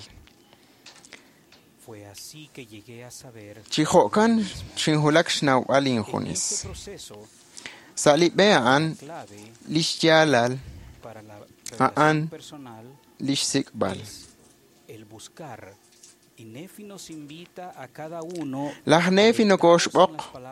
chihokan chinhulak shnaw alin junis salib bean lishtialal aan lishsikbal Las nefi no koshbok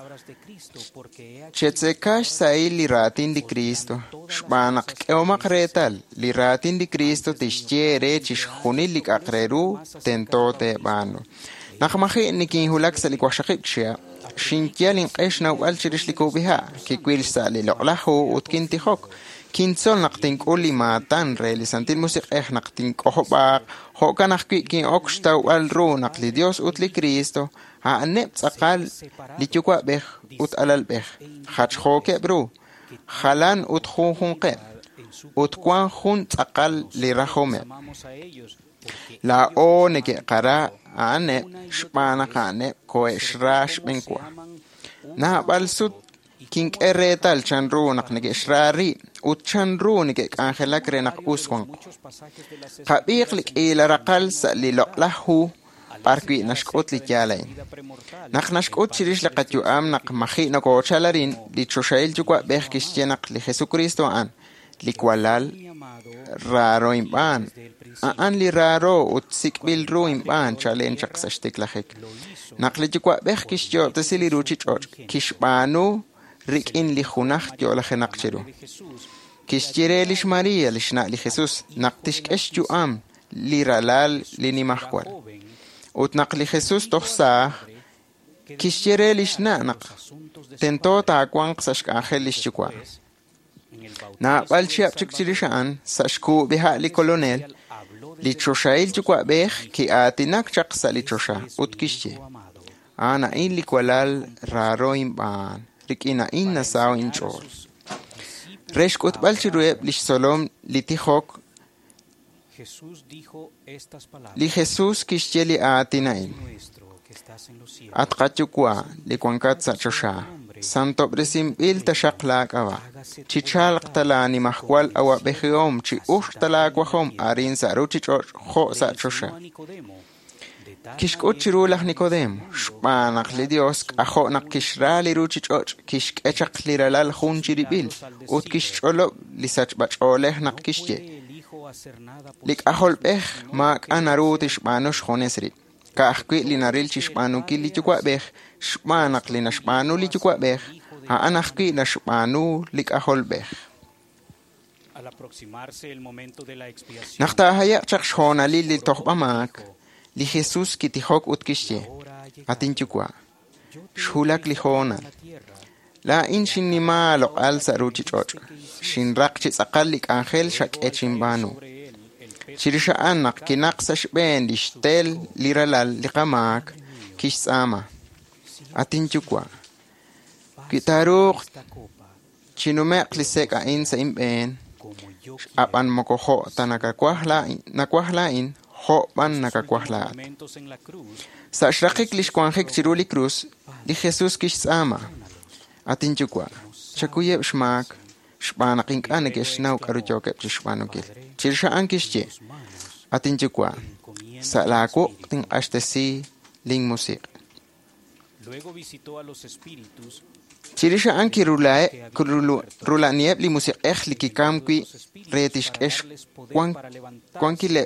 Chetzekash sail li ratin di Cristo Shbanak keomak retal li ratin di Cristo tishtiere chish hunilik akreru tentote bano Nakmahi nikin hulak sa likwashakik siya Shintialin qeshna wal chirish liko biha Kikwil sa li loklahu ut kintihok Kinsol naqtink uli matan re li santil musik eh naqtink ohobak Hoka nakwi kin okshtaw al ro naqli Dios ut li Cristo ha anep tsakal li chukwa beh ut alal beh khach hoke bro khalan ut khun khun qe ut kwan khun tsakal li rahome la o neke qara ane shpana kane ko shrash benkwa na balsut king eretal chanru naqnege shrari ut chanru nege angelak renak uswan qabiqlik ila raqal li lahu parqi nashkot li kyalain naq nashkot chirish laqat yu am naq mahi nako chalarin li choshail chukwa beh kishtianak li Jesucristo an li kwalal raro imban an li raro ut sikbil ru imban chalen chaqsashtik lahek naq li chukwa beh kishtio tasili ruchi choch kishbanu rikin li khunakh yo la khnaq chiru kishchire lish Maria lishna li Jesus naqtish keshju am li ralal li ni mahkwal ut naqli Jesus tohsa kishchire lishna naq tento ta kwan qsash angel lishkwa na balchi apchik chirishan sashku biha li kolonel li choshail chukwa beh ki atinak chaqsa li chosha ut kishche ana in li kwalal raro imban Rikina inna sao inchol. Reshkut balchirueb lish solom litihok li Jesus kishcheli atinain. Atqachukwa li kwankatsa chosha. Santo bresim il tashaklak awa. Chichalq talani mahkwal awa behiom chi ush talak wahom arin sa ruchichoch ho sa chosha. Kishkot chirulach Nicodem, shpanak li Dios, ajo nak kishra li ruchichoch, kishk echak li ralal hun chiribil, ut kishcholo li sachbach oleh nak kishye. Lik ahol beh, maak anarut ishpanosh honesri. Ka ahkwi li naril chishpanu ki li chukwa beh, shpanak li nashpanu li chukwa beh, ha anahkwi na shpanu lik ahol beh. Nakta haya chak shona li li tohbamak, li Jesús kitihok utkishye atin chukwa shulak lihonal la in shinima lo al saruchi choch shinrak chi tsaqalik angel shak echimbanu chirisha anak kinaqsash ben lishtel liralal liqamak kishsama atin chukwa kitaruk chinumek lisek ain sa imben apan mokoho tanakakwahla nakwahla in ho ban nakakwahla sa shrakik lishkwanjik chiruli cruz li Jesús kishsama atin chukwa chakuyeb shmak shbanakin kanekesh nau karuchokep chishbanukil chirsha ankishche atin chukwa sa lako ting ashtesi ling musik Luego visitó a los espíritus. Chirisha anki rulae kurulu rulanieb li musik ech li kikamki retish esh kwan kwankile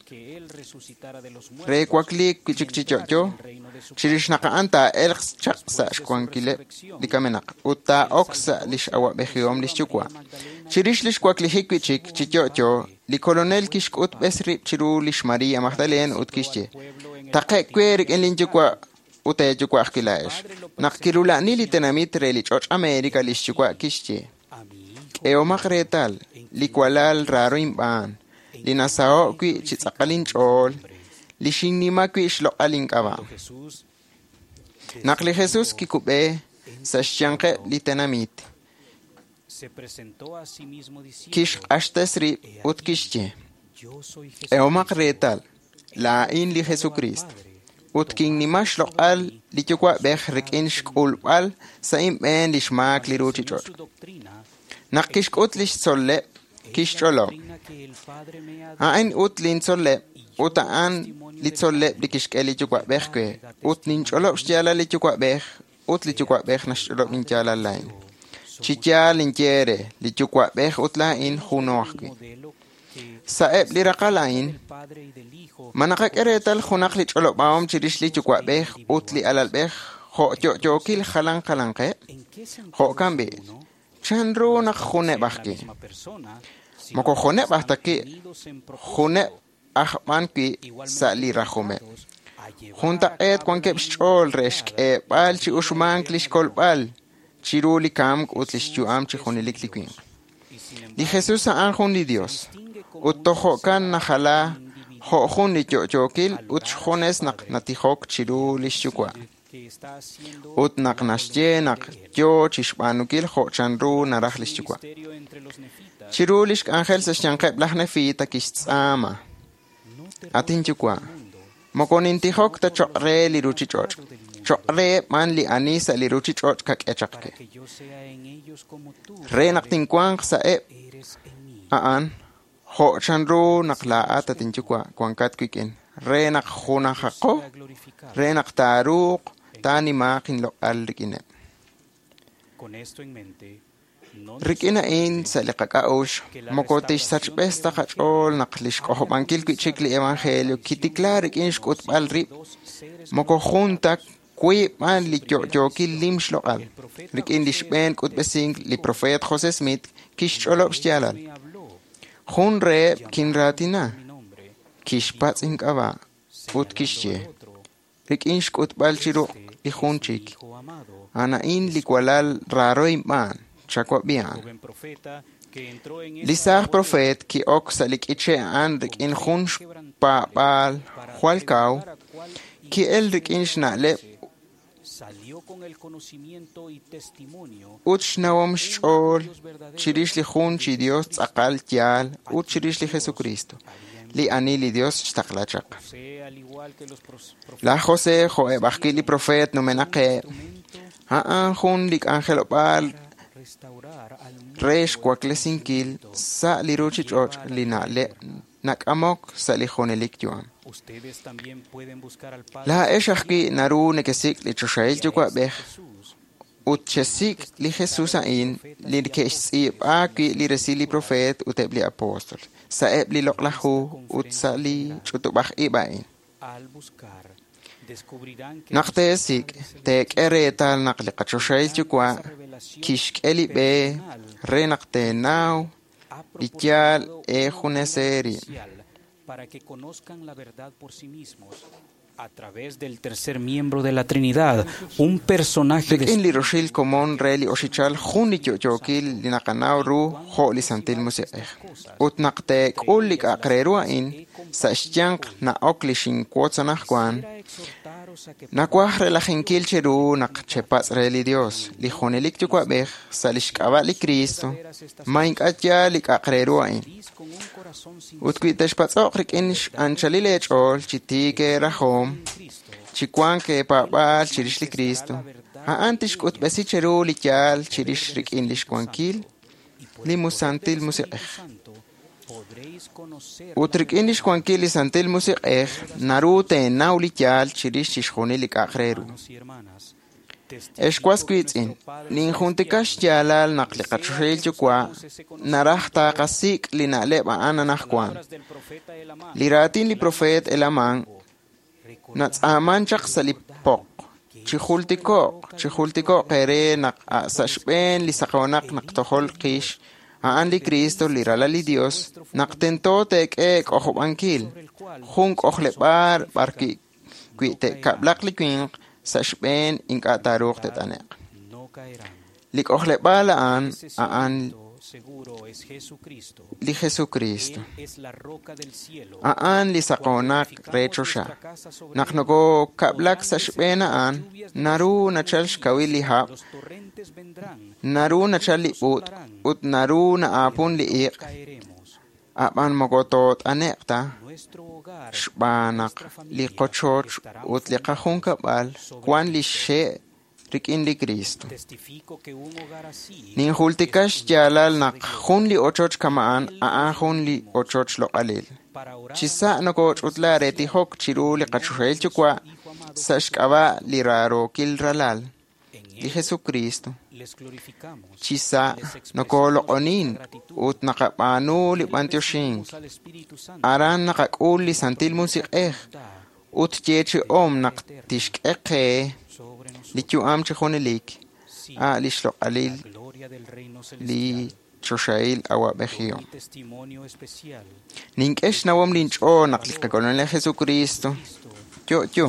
re kwakli kichikchicho chirish naka anta elx chaksa kwankile likamenak uta oksa lish awa behiom lish chukwa chirish lish kwakli hikwichik chichocho li colonel kishkut besri chiru lish Maria Magdalena utkishche taqe kwerik elin chukwa Ute chukwa akilaesh. Nakirula nili tenamit relich och Amerika lish chukwa kishche. Eo makretal, li kwalal raro imban, li nasao kwi chitsakalin chol, li shinima kwi shlok alinkaba. Nakli Jesus kikube, sa shyanke li tenamit. Kish ashtesri ut kishche. Eo makretal, la in li Jesucrist. Utking ni mash lokal li chukwa bech rikin shkulpal sa imben li shmak li ruchi chot. Nak kishkut lish tsolle kish cholo. Ain ut lin tsolle utaan li tsolle li kishke li chukwa bech kwe. Ut nin cholo shtiala li chukwa bech ut li chukwa bech nash cholo nin chala lain. Chicha lin chere li chukwa bech ut lain hunoakwe. Saeb li raqalain manakak eretal khunak li cholo baum chirish li chukwa bech utli alal bech ho jo jokil khalang khalanqe ho kambi chandro nak khune bakhki moko khune bahtaki khune ahman ki sali rahume junta et kwanke chol reshk e bal chi ushman klish kolbal chiruli kam utlish chuam chi khunilik likwin li Jesus an khun li Dios Utoho kan nahala ho khun li chokil ut khones nak natihok chiru lishukwa ut nak nashje nak yo chishbanukil ho chanru narah lishukwa chiru lish angel sa shanqeb lahne fi takistsama atin chukwa mokonin tihok ta chokre li ruchi choch chokre man li anisa li ruchi choch kak echakke re nak tinkwang sa e aan ho chanru nakla atatin chukwa kwankat kwikin re nak khuna khaqo re nak taruq tani maqin lo al rikine rikina in saliqaka ush mokotish sach besta khachol naqlish ko bankil kwichikli evangelio kitiklar ikin shkut bal rib moko juntak kwi man li jokil limsh lo al rikin lishben kut besing li profet Jose Smith kish cholo bstialal Hun re kinratina kishpats inkaba ut kishye rikinsh kut balchiru li hunchik ana in likwalal raro iman chakwa bian lisah profet ki ok salik iche an rikin hunch pa bal hualkau ki el rikinsh na le Uch nawam shol chirish li hun chi Dios tzakal tial ut chirish li Jesucristo li ani li Dios chtaklachak la Jose joe bachki li profet no menake ha an hun lik angel opal resh kwakle sinkil sa li ruchi choch li na le nakamok sa li honelik yuam la eshaki naru nekesik li choshail chukwa bech utchesik li Jesus ain li kesi aki li resili profet utebli apostol sa ebli loklahu utsali chutubach ibain naqtesik tek eretal naqli qachoshail chukwa kishk eli be renaqte now lityal e juneseri para que conozcan la verdad por sí mismos a través del tercer miembro de la Trinidad, un personaje de li roshil komon reli oshichal khuni jokil linaqanaw ru ho li santil musiq ut naqte kullik aqreru in sashyanq na oklishin kwotsanah kwan na kwahre la jinkil cheru naq chepas reli Dios li khonelik tukwabeh salish qabali Cristo maink atya lik aqreru in ut kwitesh patsoqrik in anchalile chol chitike rahom chikwan ke papal chirish li Cristo ha antish kut besi cheru li chal chirish rik in lishkwankil li musantil musiq utrik in lishkwankil li santil musiq narute nauli chal chirish chishkhoni lik aqreru Eshkwas kwitsin nin juntikash yalal naqli qachushil chukwa narahta qasik linaleba ananahkwan liratin li profet elaman natsaman chaq salipok chihultiko chihultiko qere naq sashben li saqonak naqtohol qish aan li Cristo lirala li Dios naqtento teke qohobankil junk okhlebar barki kwite kablaq li kwin sashben inkataruq tetaneq lik okhlebalaan aan li Jesucristo aan li saqonak rechosha naqnoko kablak sashbena an naru nachal shkawil li hab naru nachal li ut ut naru na apun li iq aban mogotot anekta shbanak li qochoch ut li qahun kabal kwan li she rikin li Cristo nin hultikash jalal naq hun li ochoch kamaan a hun li ochoch lo qalil chisa nokoch utla reti hok chiru li qachuhel chukwa sashkaba li raro kil ralal li Jesucristo chisa nokolo onin ut naqapanu li bantioshin aran naqakul li santil musiq eh ut cheche om naq tishqeqe li chuam chkhonelik a li shlo alil li choshail awa bejio ninkesh nawom lincho naqli qekonle Jesucristo yo yo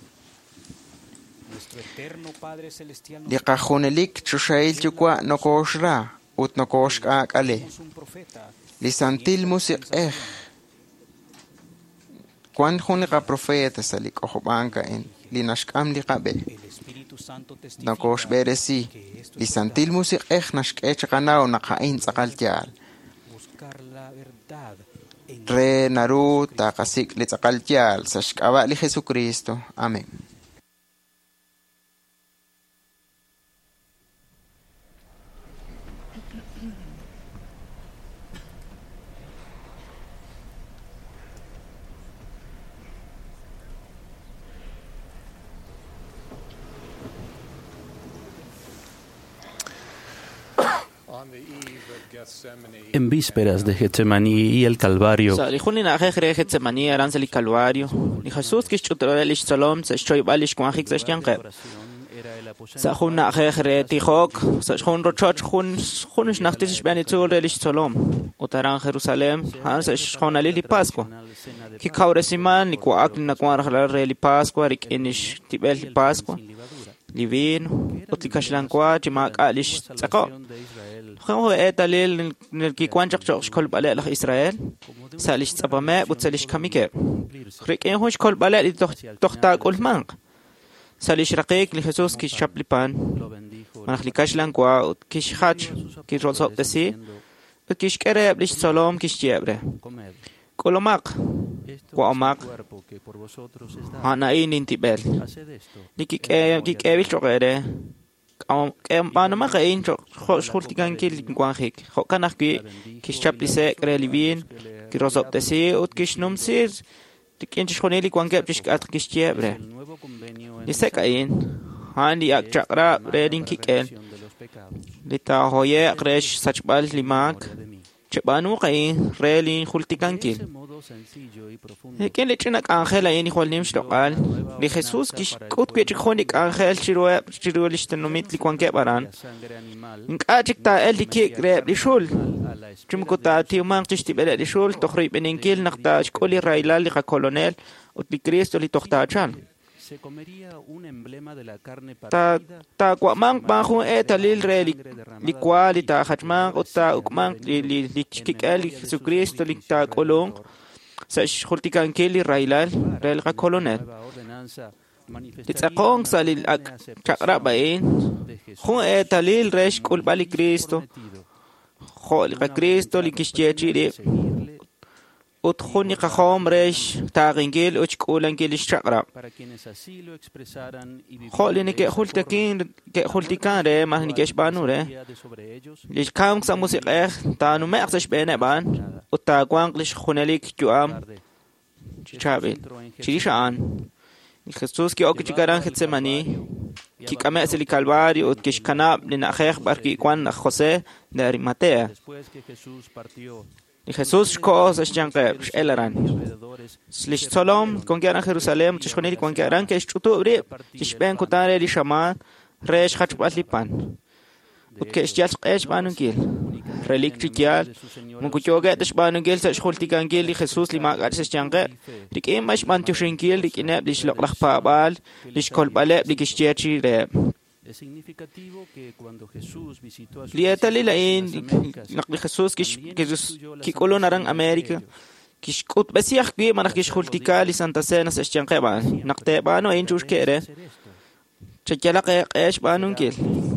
li qajonelik choshail chukwa nokoshra ut nokoshka kale li santil musiq eh kwan khoniqa profeta salik ohobanka en li nashkam li qabe nakosh beresi li santil musiq eh nashkech qanaw naqain tsaqaltial re naru ta qasik li tsaqaltial sashkaba li Jesucristo amen. En vísperas de Getsemaní y el Calvario, Jesús que chutralish salom se choy balish kwahik se yanqe sa khuna khre tihok sa khun rochach khun khunish nachtish bani tulalish salom utaran Jerusalem han sa khuna li Pascua ki kauresiman ni kwa akli na kwa khla li Pascua rik inish tibel Pascua livin utlikash kwa timak alish tsaqo خو اتلل نلقي كوانجق جوش كل بلاء لخ إسرائيل سالش صبامة بتسالش كميكة خريكين هوش كل بلاء لي تختا كل مانق سالش رقيق لخصوص كيش شابلي بان منخلي كاش لانقوا كيش خاتش كيش رصوب تسي كيش كرب ليش سلام كيش جابره كل ماق وأماق أنا إيه ننتبه لكي كي كي بيشوفه ام انا ما قاين شغلتي كان كي كوانخيك خو كان اخكي كي شابليسه ريليفين كي روزوب تسي اوت كيش نمسير تكين شخونيلي كوانكاب تشك اتكيش تيابره لسكاين هاندي اكچقرا ريدين كيكل لتا هويه قريش سچبال ليماك چبانو قاين ريلين خلتي كان كي لكن لچنك انخيل يعني خول نمش قال لخصوص كيش كوت كيش خونيك انخيل شرو شرو لشتنوميت لي كوانكه بران انك اجك تا ال كي ريب لشول chumkuta tiumang tistibele di shul tokhri beninkil nakta shkoli raila li colonel ut li Cristo li tohtachan ta ta kwamang bahu etalil re li li kwali ta khatmang ut ta ukmang li li li chikali Jesucristo li ta kolong sa shultikan keli raila rel colonel Titsakong salil ak chakrabain, kung etalil resh kulbali Cristo, kholi ka Cristo likishchechi de, ut khuni ka khom resh tagingil uch kulangil chakra. Kholi ni ke khultakin ke khultikan re mah ni kesh banu re. Lish kam sa musik eh tanu me aksash bene ban, ut ta kwang lish khunelik juam chabil. Chirishaan. Jesús que ok chicaran Getsemaní, que came el Calvario, que escanab ni najej barqui Juan José de Arimatea. Y Jesús cos es janque elaran. Slish solom con que eran Jerusalén, chishonil con que eran que estubre, chishben kutare di shaman, resh hachpatlipan. Ut que estias esh banungil. Relictial, Mukuyoga, the Spanangil, such Hultigangil, Jesus Lima Gatsis Jange, the game much mantushingil, the kinep, the Shlok Pabal, the Skol Balep, the Kishchi Rep. Lieta Lila in Jesus Kikolonarang America, Kishkut Besiach Game, Marakish Hultikali, Santa Sena, Sesjankeban, Naktebano, Injush Kere, Chakalak Esh Banungil.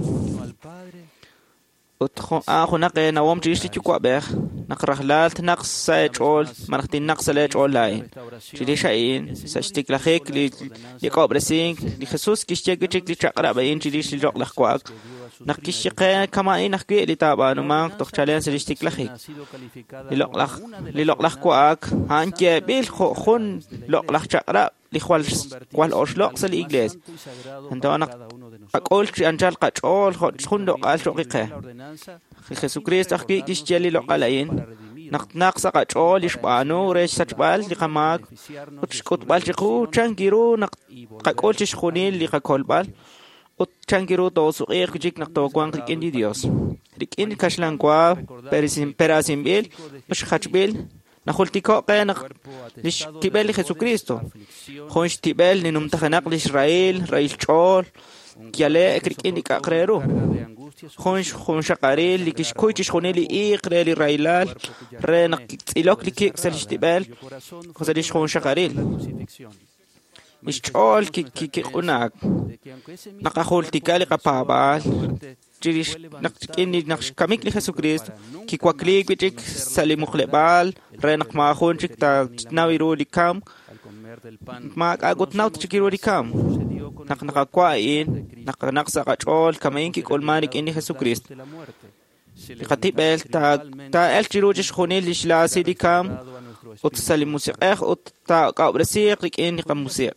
Ako nak na wam chisi chukwa ber nakrahlat nak sa chol martin nak sa chol lai chili shain sa stiklahek li li qabresing li Jesus kishche gchik li chaqra bayin chili li joq lakhwak nak kishqa kama in nakki li tabanu ma tokhchalen sa stiklahek li loq lakh li loq lakhwak hanke bil khun loq lakh chaqra li khwal khwal oshloq sa li igles anta nak أقول أنجال قطعول خندق قال شقيقه Jesucristo aquí kishjeli lo qalayin naqsa qachol ishbanu resh sachbal liqamak utshkutbal chiqu changiru naq qakol chishkhunil liqakolbal ut changiru tosuqir kuchik naqtokwang rikendi Dios rikendi kashlankwa perisim perasimbil ushkhachbil نخلتكو قينق ليش تبال Jesucristo خونش تبال ننم تخنق لإسرائيل رئيل شول كيالي اكريك إنك أقريرو خونش خونش قريل لكيش كويتش خوني لي إيق ريلي رايلال رينق إلوك لكيك سالش تبال خزاليش خونش قريل مش شول كي كي كي قناك نقا خلتكا لقا بابال جيش نقش إني نقش كميك لJesucristo كي كواكليك بيجيك سالي مخلبال رينق ما خونشك تا ناويرو لكام ما أقول ناو تشكيرو لكام نق نق كواين نق نقص قشول كمين كي كل مالك إني JesuCristo لقتيب إل تا تا إل جروجش خوني ليش لاسي لكام وتسالي موسيقى وت تا قابرسيق لك إني قم موسيقى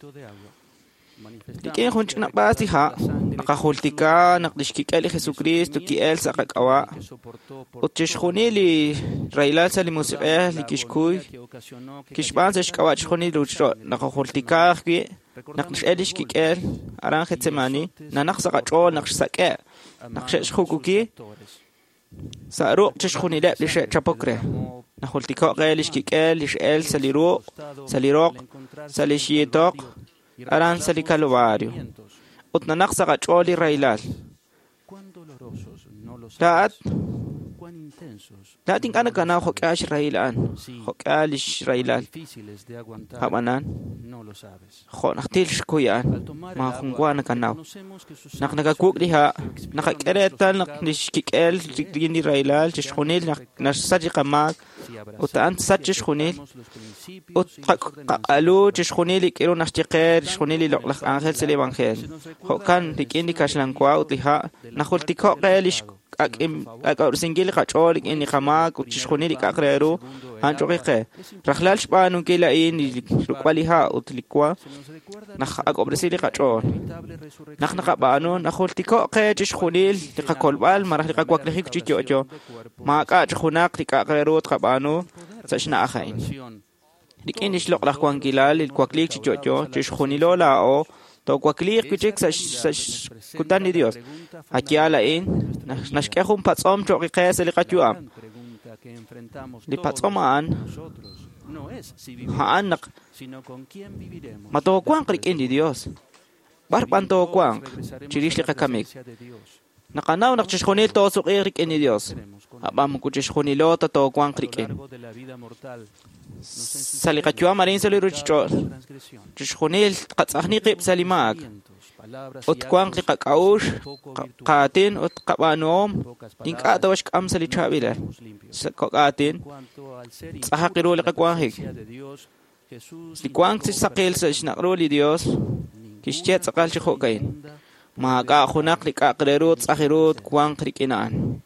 لكن خونش نقباسي ها نقاخولتكا نقدشكيك إلي Jesucristo كي إل ساقك أوا وتشخوني لي رايلال سالي موسيقى لكيشكوي كيشبان ساشكوا تشخوني لوجرو نقاخولتكا كي نقدش إليش كيك إل أران ختماني ننقصق أجول نقش ساكا نقشش خوكوكي ساروق تشخوني لأ ليش تشابوكري نقولتكا غيليش كيك إل ليش إل سالي روق سالي روق سالي شيطوق أران سالي كالواريو أتنا نقصق أجولي رايلال لا لا تنك أنا كنا خكاش رايلان خكالش رايلال هبانان خو نختيلش كويان ما خنقوانا كناو نق نقاكوك لها نقاكريتال نقنش كيكال تجيني رايلال تشخونيل نش ساجي ماك وتأنت ساجش خونيل وتقالو تشخونيل كيرو نشتقير تشخونيل لقلق أنخيل سليمان خيل خو كان تكيني كاشلانكوا وتلها نقول تكو قيلش أك سنجيل قطعولك إني خماك وتشخوني لك أقرأرو هنجوقي رخلال شبانو كيلا إني لقباليها وتلقوا نخ أقبرسي لك قطعول نخ نقبانو نخول تكو قي تشخوني لك كولبال مرح لك أقواك لخيك تشيجو ما أقاعد لك أقرأرو تقبانو ساشنا أخين لك إني شلق لخوان كيلال لك ليك تشيجو تشخوني لولا أو تو كوكليق كيك سش كتاني ديوس هكيالا إن نشكيهم بتصوم شوقي قياس اللي قتيوام li patsomaan haan nak matokuang krikin di Dios barpan tokuang chirish li kakamik nakanaw nak chishkhonil to suq irik ni Dios abam ku chishkhonilo to tokuang krikin salikatyo marin sali ruchcho chishkhonil qatsahni qib salimak ot kuang li qakaush qatin ot qabanom inka tawash kam sali chabila qatin sahaqiru li qakwahik li kuang sisaqil sa isnaqru li Dios kishchet saqal chi khokain ma ka khunak li qaqrerut sahirut kuang krikinan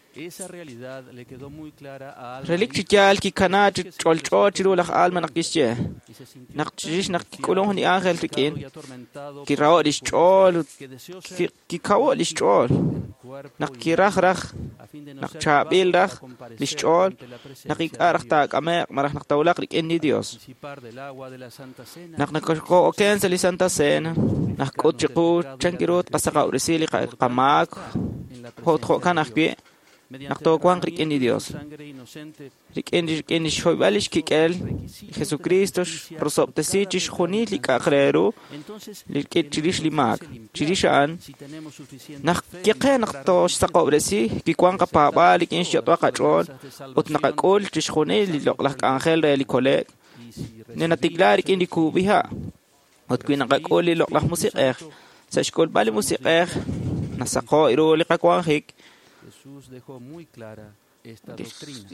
relik chichal ki kanat cholcho chiru lakh alma nakische nakchish nakikulong ni angel tikin ki raw dis chol ki kawo dis chol nakirah rah nakchabil rah dis chol nakikarah ta kamek marah naktawlak lik ni Dios nak nakko oken sa Santa Cena nakot chiku chankirot qasaka urisili qamak hot kho kanakbi naktokuang rikin ni Dios rikin rikin shoybalish kikel Jesucristo prosoptesichis khuni likaqreru likit chirish limak chirishan nak kiqe naktosh saqobresi kikuang kapaba likin shotwa qachon ut naqakol chishkhuni liloqlak angel relikole nenatiglar rikin dikubiha ut kinaqakol liloqlak musiqer sashkol bali musiqer nasaqo iru liqakwang hik Jesús dejó muy clara esta doctrina.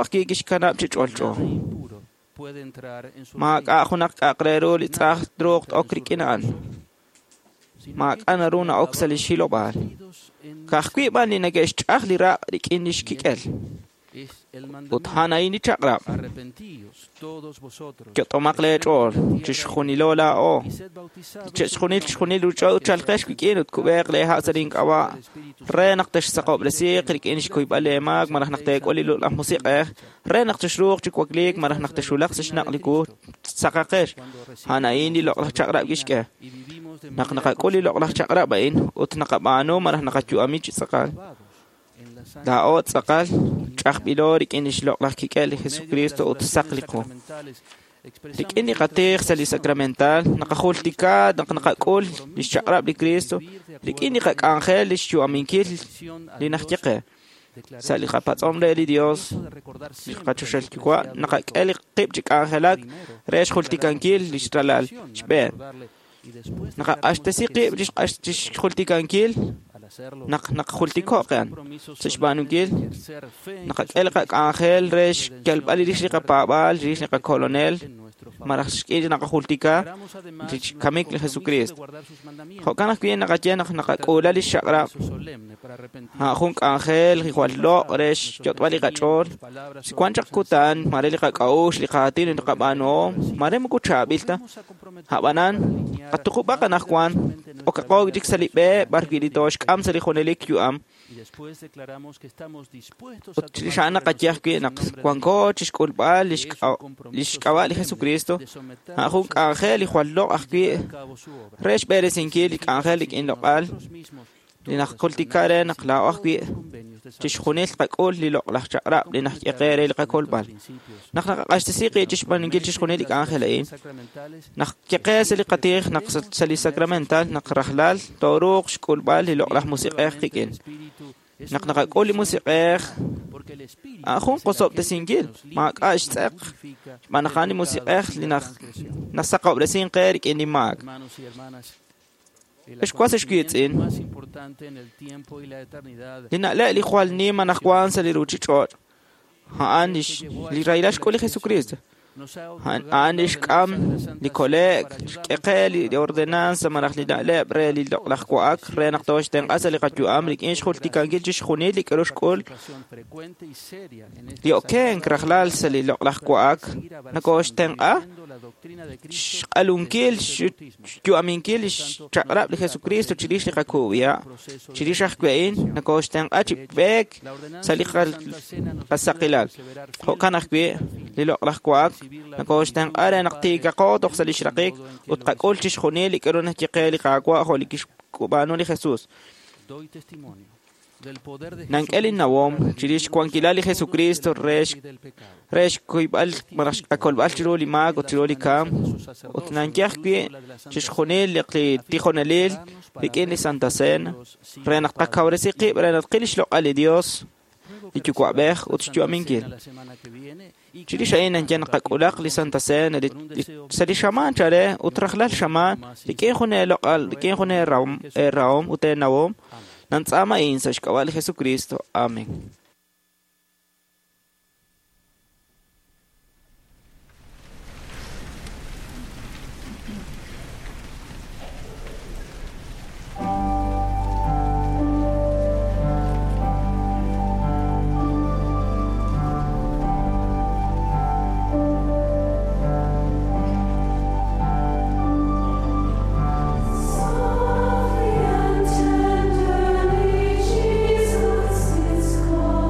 Puede entrar en su Ma ka khunak aqrero li tsah drogt okrikinan. Ma kana runa oksali shilobal. Ka khwi ban ni nagesh chah li ra rikinish kikel. Uthana ini chaqra. Yo tomakle chol chishkhuni lola o. Chishkhuni chishkhuni lucho chalqesh kikinut kubeq le hasarin qawa. Re naqtash saqob lasiq rikinish kuy bale mag marah naqtek oli lul musiqeh. Re naqtash ruq chikwaklik marah naqtash ulaq shnaqliku saqaqesh. Hana ini loqla chaqra gishke. Naqnaqa oli loqla chaqra bain utnaqabano marah naqachu amich saqal. Daot saqal chaqbilor ikinish loqlaq kikel Jesucristo utsaqliqo ikini qateq sali sacramental naqakhultika naqnaqakul lishaqrab li Cristo ikini qaq angel lishu aminkil linaqtiqe sali qapatsomle li Dios qachushel kikwa naqaqel qibchik angelak resh khultikankil lishtralal shbe naqa ashtasiqi bish ashtish khultikankil nak nak khultiko qan sishbanu gil nak el qa angel resh kelb ali rish qa pabal rish qa colonel marash ke nak khultika kamik Jesucristo ho kana kien nak jen nak nak qola li shaqra ha khun angel khwallo resh jotwali qa chol sikwanchak kutan mareli qa qaush li qatin qa bano marem ku chabilta habanan qatuqa kana khwan o ka qog dik salibe bargilitosh am sali khonelik yu am y después declaramos que estamos dispuestos a utshana qajah que nak kwanko chishkulbal lishqawal Jesucristo ha khun angel khwallo akhki resh beresinki lik angel in loqal linak kultikare nakla akhki tishkhunel qakol li loqlah chaqra linak yaqere liqakolbal nak qashtasiqi tishban ngil tishkhunel lik angel in nak qaqas liqatih nak sali sacramental nak rahlal toruq shkulbal li loqlah musiqeh qikin nak naqakol li musiqeh akhun qosob tasingil ma qash tsaq manaqani musiqeh linak nasaqab lasin qerik in mag ايش كواسش كيتين لنا لا لي خوال نيما نخوان سلي روتشي تشور ها انيش لي رايلاش كولي Jesucristo ها انيش كام لي كوليك قيلي دي اوردينانس مراخ لي لا بري لي لخواك ري نقطوش تن اسلي قجو امريك ايش خولتي كانجل جش خوني لي كروش كول لي اوكين كرخلال سلي لخواك نكوش تن ا alunkel yo aminkel chaqrab li Jesucristo chirish li qakuya chirish akhwein nakostan achibek saliqal qasaqilal ho kanakwe li loqlah kwak nakostan ara naqtika qodoq salish raqiq utqakol tishkhone li karona tiqali qaqwa ho li kubano li Jesus Nang elin nawom, chirish kwankilali Jesucristo, resh, resh kuibal, marash akolbal chiroli mag, o chiroli kam, ot nankiakwi, chishkhonil, yakli tikhonelil, bikini Santa Cena, renak kakawresiki, renak kilish lo ali Dios, ichukwabech, ot chuaminkil. Chirish ayin nanjan kakulak li Santa Cena, sali shaman chare, utraklal shaman, bikin khone lokal, bikin khone raum, raum, ute nawom, Nansama in sa shkawal Jesucristo. Amen. Jesus is called.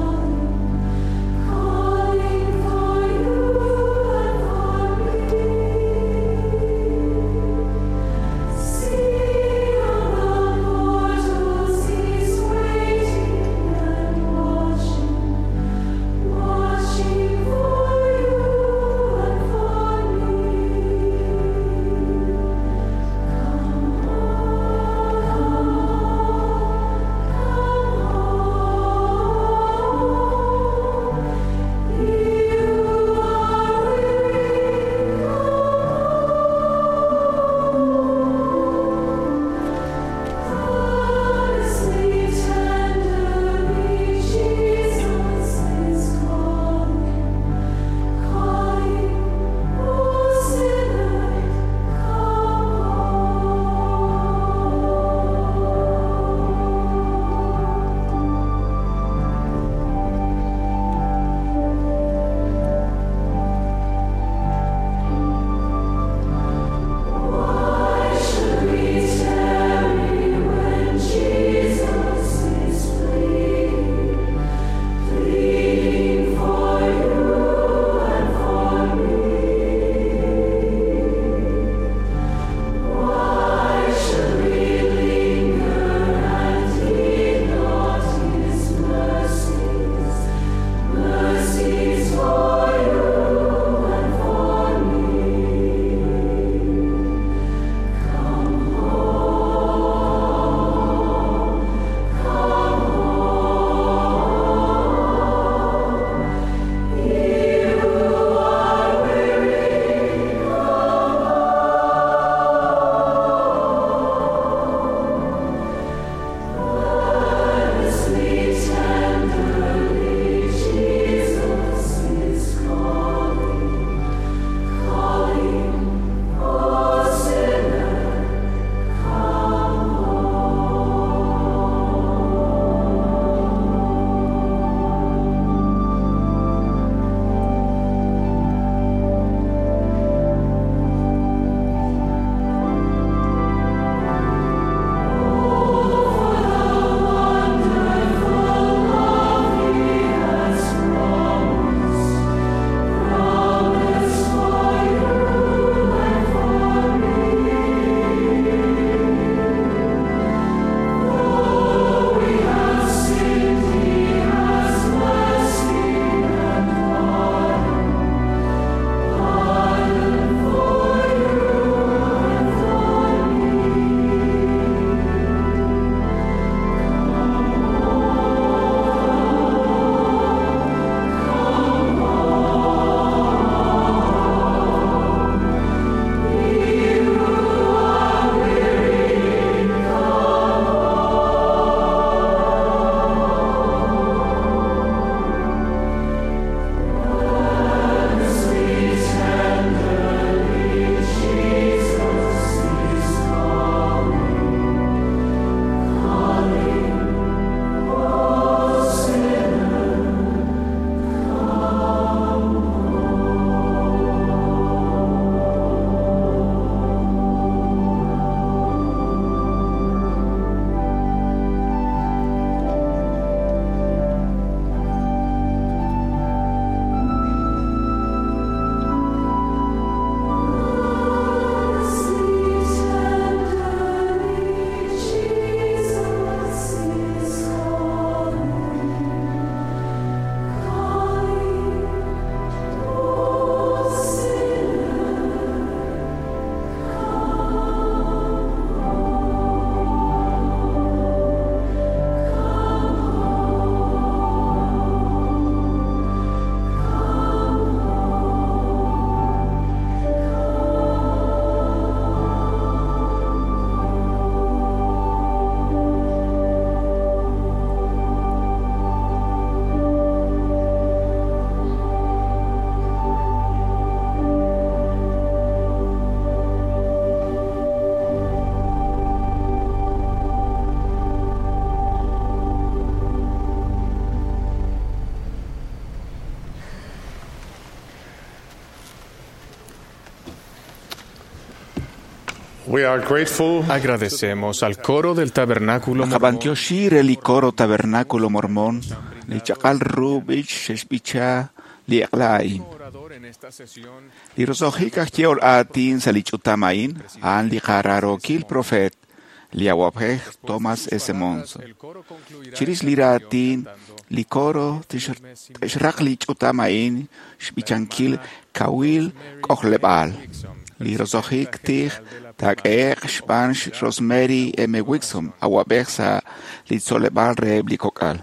Agradecemos al coro del tabernáculo mormón. Li coro tabernáculo mormón. Li chakal rubich sheshbicha li aklain. Li rosohika kiol atin salichutamain an li qararokil profet li awapeh Thomas S. Monson. Chiris liratin li coro tishraq li chutamain shbichankil kawil kohlebal. Li rosohik tih tak ek Spanish Rosemary M. Wixom awapeh sa li solebal reb li kokal.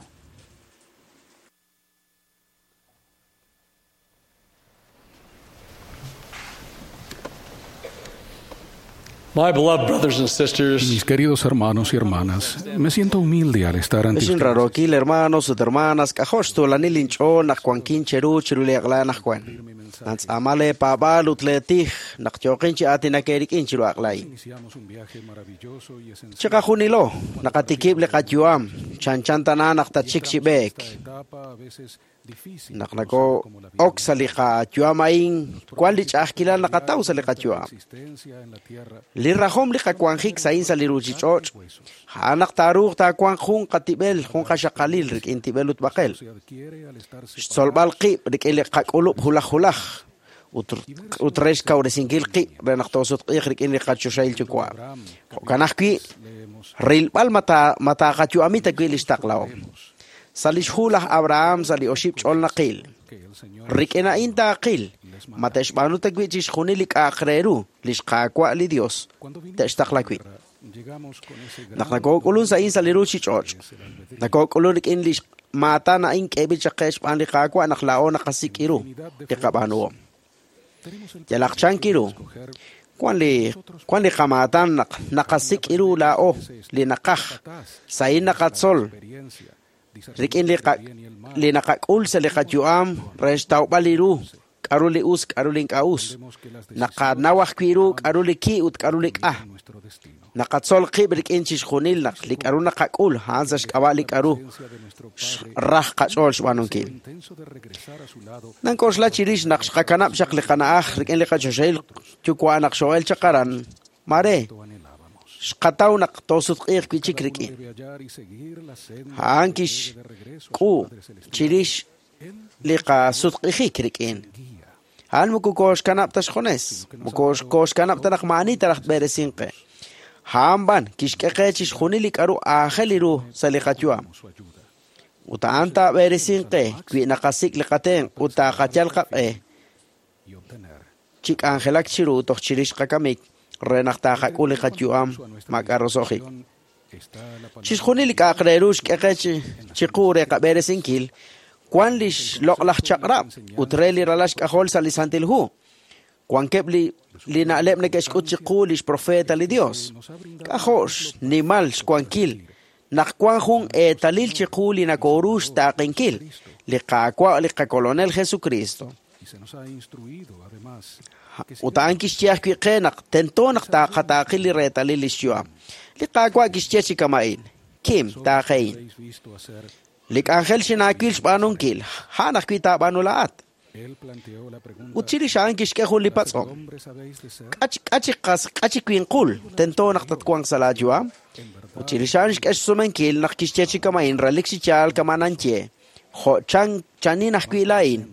My beloved brothers and sisters, mis queridos hermanos y hermanas, me siento humilde al estar ante ustedes. Rarokil hermanos y hermanas, kahosto la nilincho nakwankin cheru cherule agla nakwan. Nants amale pabal utletih nakchokinchi atinakerik inchiru aglai. Chakahunilo nakatikib le kajuam chanchantana naktachik shibek. Naknako oksalika juamain kwalich ahkila nakataw sa likajuam. Lirahom likakwanhik sa insa liruchichoch. Hanak taruk ta kwanghung katibel kung kasyakalil rik intibelut bakel. Solbal qib rik ilikakulup hulak-hulak. Utresh ka uresingil qib renaktausot qik rik ilikachusayil chukwa. Kanakwi rilbal mata mata kajuamita kwilistaklaw. Salish hulah Abraham sali oship chol naqil. Rikena inta aqil. Matesh banu tagwichish khunilik akreru lish qaqwa li Dios. Tashtaqlakwi. Naknakokulun sa in saliru chichoch. Nakokulun in lish mata na in kebit chaqesh ban li qaqwa naklao nakasikiru. Tiqabanu. Jalaqchankiru. Kwan li kwan li qamatan nakasikiru lao li naqah. Sain naqatsol. Rikin li nakakul sa likajuam restaw baliru karuli us karuling kaus nakanawak kwiru karuli ki ut karulik ah nakatsol qib rikin chish khunil nak lik aru nakakul hansash kawalik aru rah kachol shwanunki nan koshla chirish nak shkakanap shak likanaah rikin likachoshail chukwa nak shoel chakaran mare Shkataw nak tosut qir kichikriki. Hankish ku chirish liqa sutqi krikin. Han muku kosh kanap tashkhones. Mukosh kosh kanap tanak maani tarak beresinqe. Hamban kishkeqechish khunilik aru akheliru saliqatwa. Uta anta beresinqe kwi naqasik liqaten uta qachal qaqe. Chik angelak chiru toh chirish qakamik. Renakta uli kajuam makarosohi. Chishkunilik akrerush kekechi chikure kaberesinkil. Kwan lish loklach chakrab utreli ralash kahol salisantilhu. Kwan kepli linalep nekeshkut chikulish profeta li Dios. Kahosh ni malsh kwankil. Nakwanjung e talil chikuli na korush taqinkil. Likakwa likakolonel Jesucristo. Utaan kischiah kwi qenak tentonak ta qatakili retali lishyua liqaqwa kischiachi kamain kim ta qain lik angel shinakil shbanunkil hanak kwi ta banulaat utchiri shan kishke khuli patso ach ach qas ach kwin qul tentonak tatkwang salajua utchiri shan kesh sumenkil nak kischiachi kamain ralik shichal kamananche kho chang chaninak kwi lain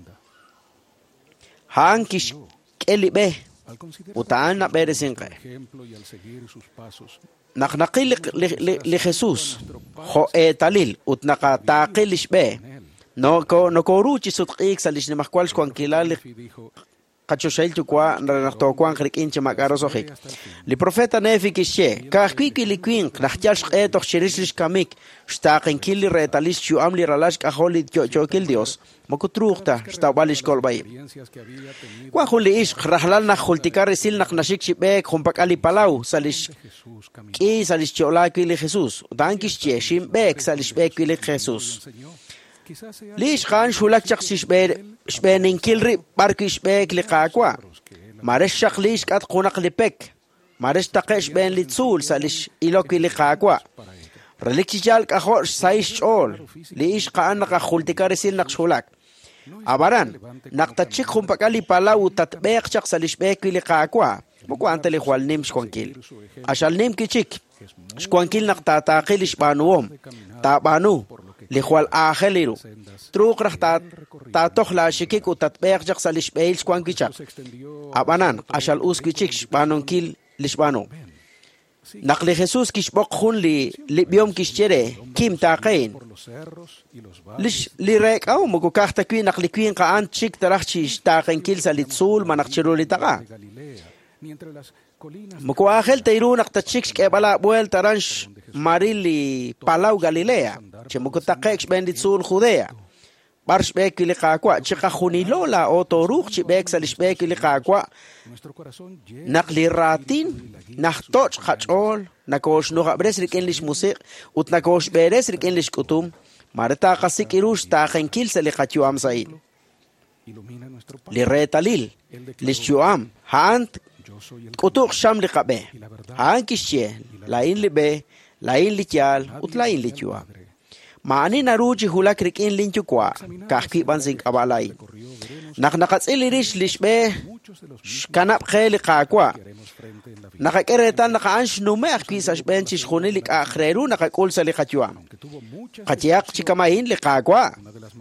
han kish elibe utaan na beresinqe naknaqil li Jesus ho etalil ut naqataqil ishbe no ko no koruchi sutqik salish namakwal kwankilal qachoshail tukwa naqto kwan khrikin chama karosohik li profeta nefi kishe ka kwiki li kwin nahchash qetoh shirishlish kamik shtaqin kili retalish chu amli ralash ka holit chokil Dios makutruqta shtawalish kolbay kwa khuli ish rahlal na khultikar sil naqnashik shibek khumpakali palau salish ki salish chola ki li Jesus dankish che shimbek salish bek ki li Jesus lish khan shulak chaqsish be shbenin kilri barkish bek li qaqwa maresh shaqlish kat qunaq li pek maresh taqesh ben li tsul salish iloki li qaqwa relikchal ka khosh saish chol lish khan naqa khultikar sil naqshulak abaran naqtachik khumpakali palau tatbeq chaq salish bek li qaqwa Muko ante li hual nim shkwankil. Ashal nim kichik. Shkwankil nak tatakil ishbanuom. Tabanu. Li hual aheliru. Truk rak tatok la shikik utatbeak jak sa lishbeil shkwankichak. Abanan. Ashal us kichik shbanunkil lishbanu. Nakli Jesus kishbok hun li libyom kishere kim taqain lish li rek au mugo kahta kuin nakli kuin ka an chik tarakchi taqain kil sa litsul manakchiro litaka mugo akhel tayru nakta chik ke bala buel taransh marili palau Galilea che mugo taqex benditsul Judea barsh bek li qaqwa chika khunilola o toruk chi bek salish bek li qaqwa nakli ratin nahtoch khachol nakosh no abres riken lish musik ut nakosh beres riken lish kutum marta qasik irush ta khankil sali khachu am said li retalil lish chuam hant kutuk sham li qabe han kishye lain libe lain lichal ut lain lichua maani naruji hulak rikin linchu kwa kahki bansing abalai nak nakatsil irish lishbe kanap kheli qaqwa nakakeretan nakaansh numek pisash benchish khunilik akhreru nakakul sali khatwa qatiaq chikamahin li qaqwa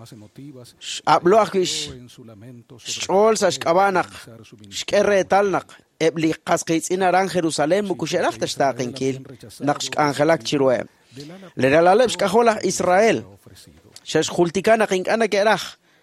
ablo akhish shol sash qabanak shkeretalnak ebli qasqitsina ran Jerusalem mukusheraq tashtaqin kil naqsh angelak chirwe Leralaleps kahola Israel. Shash khultikana qinkana kerach.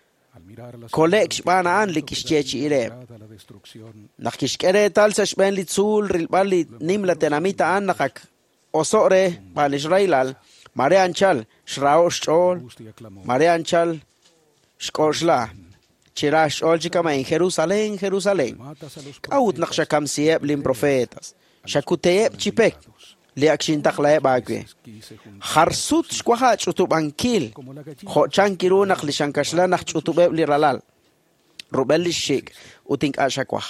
Kolek bana an likishchechi ire. Nakishkere tal sash ben litzul rilbali nimla tenamita an nakak. Osore bal Israelal. Mare anchal shrao shol. Mare anchal shkoshla. Chira shol chikama en Jerusalén, Jerusalén. Kaut nakshakam sieb lim profetas. Shakuteyeb chipek. Liakshin taklae bagwe. Harsut shkwaha chutubankil. Ho chankiru nak lishankashla nak chutubeb liralal. Rubel lishik utink ashakwah.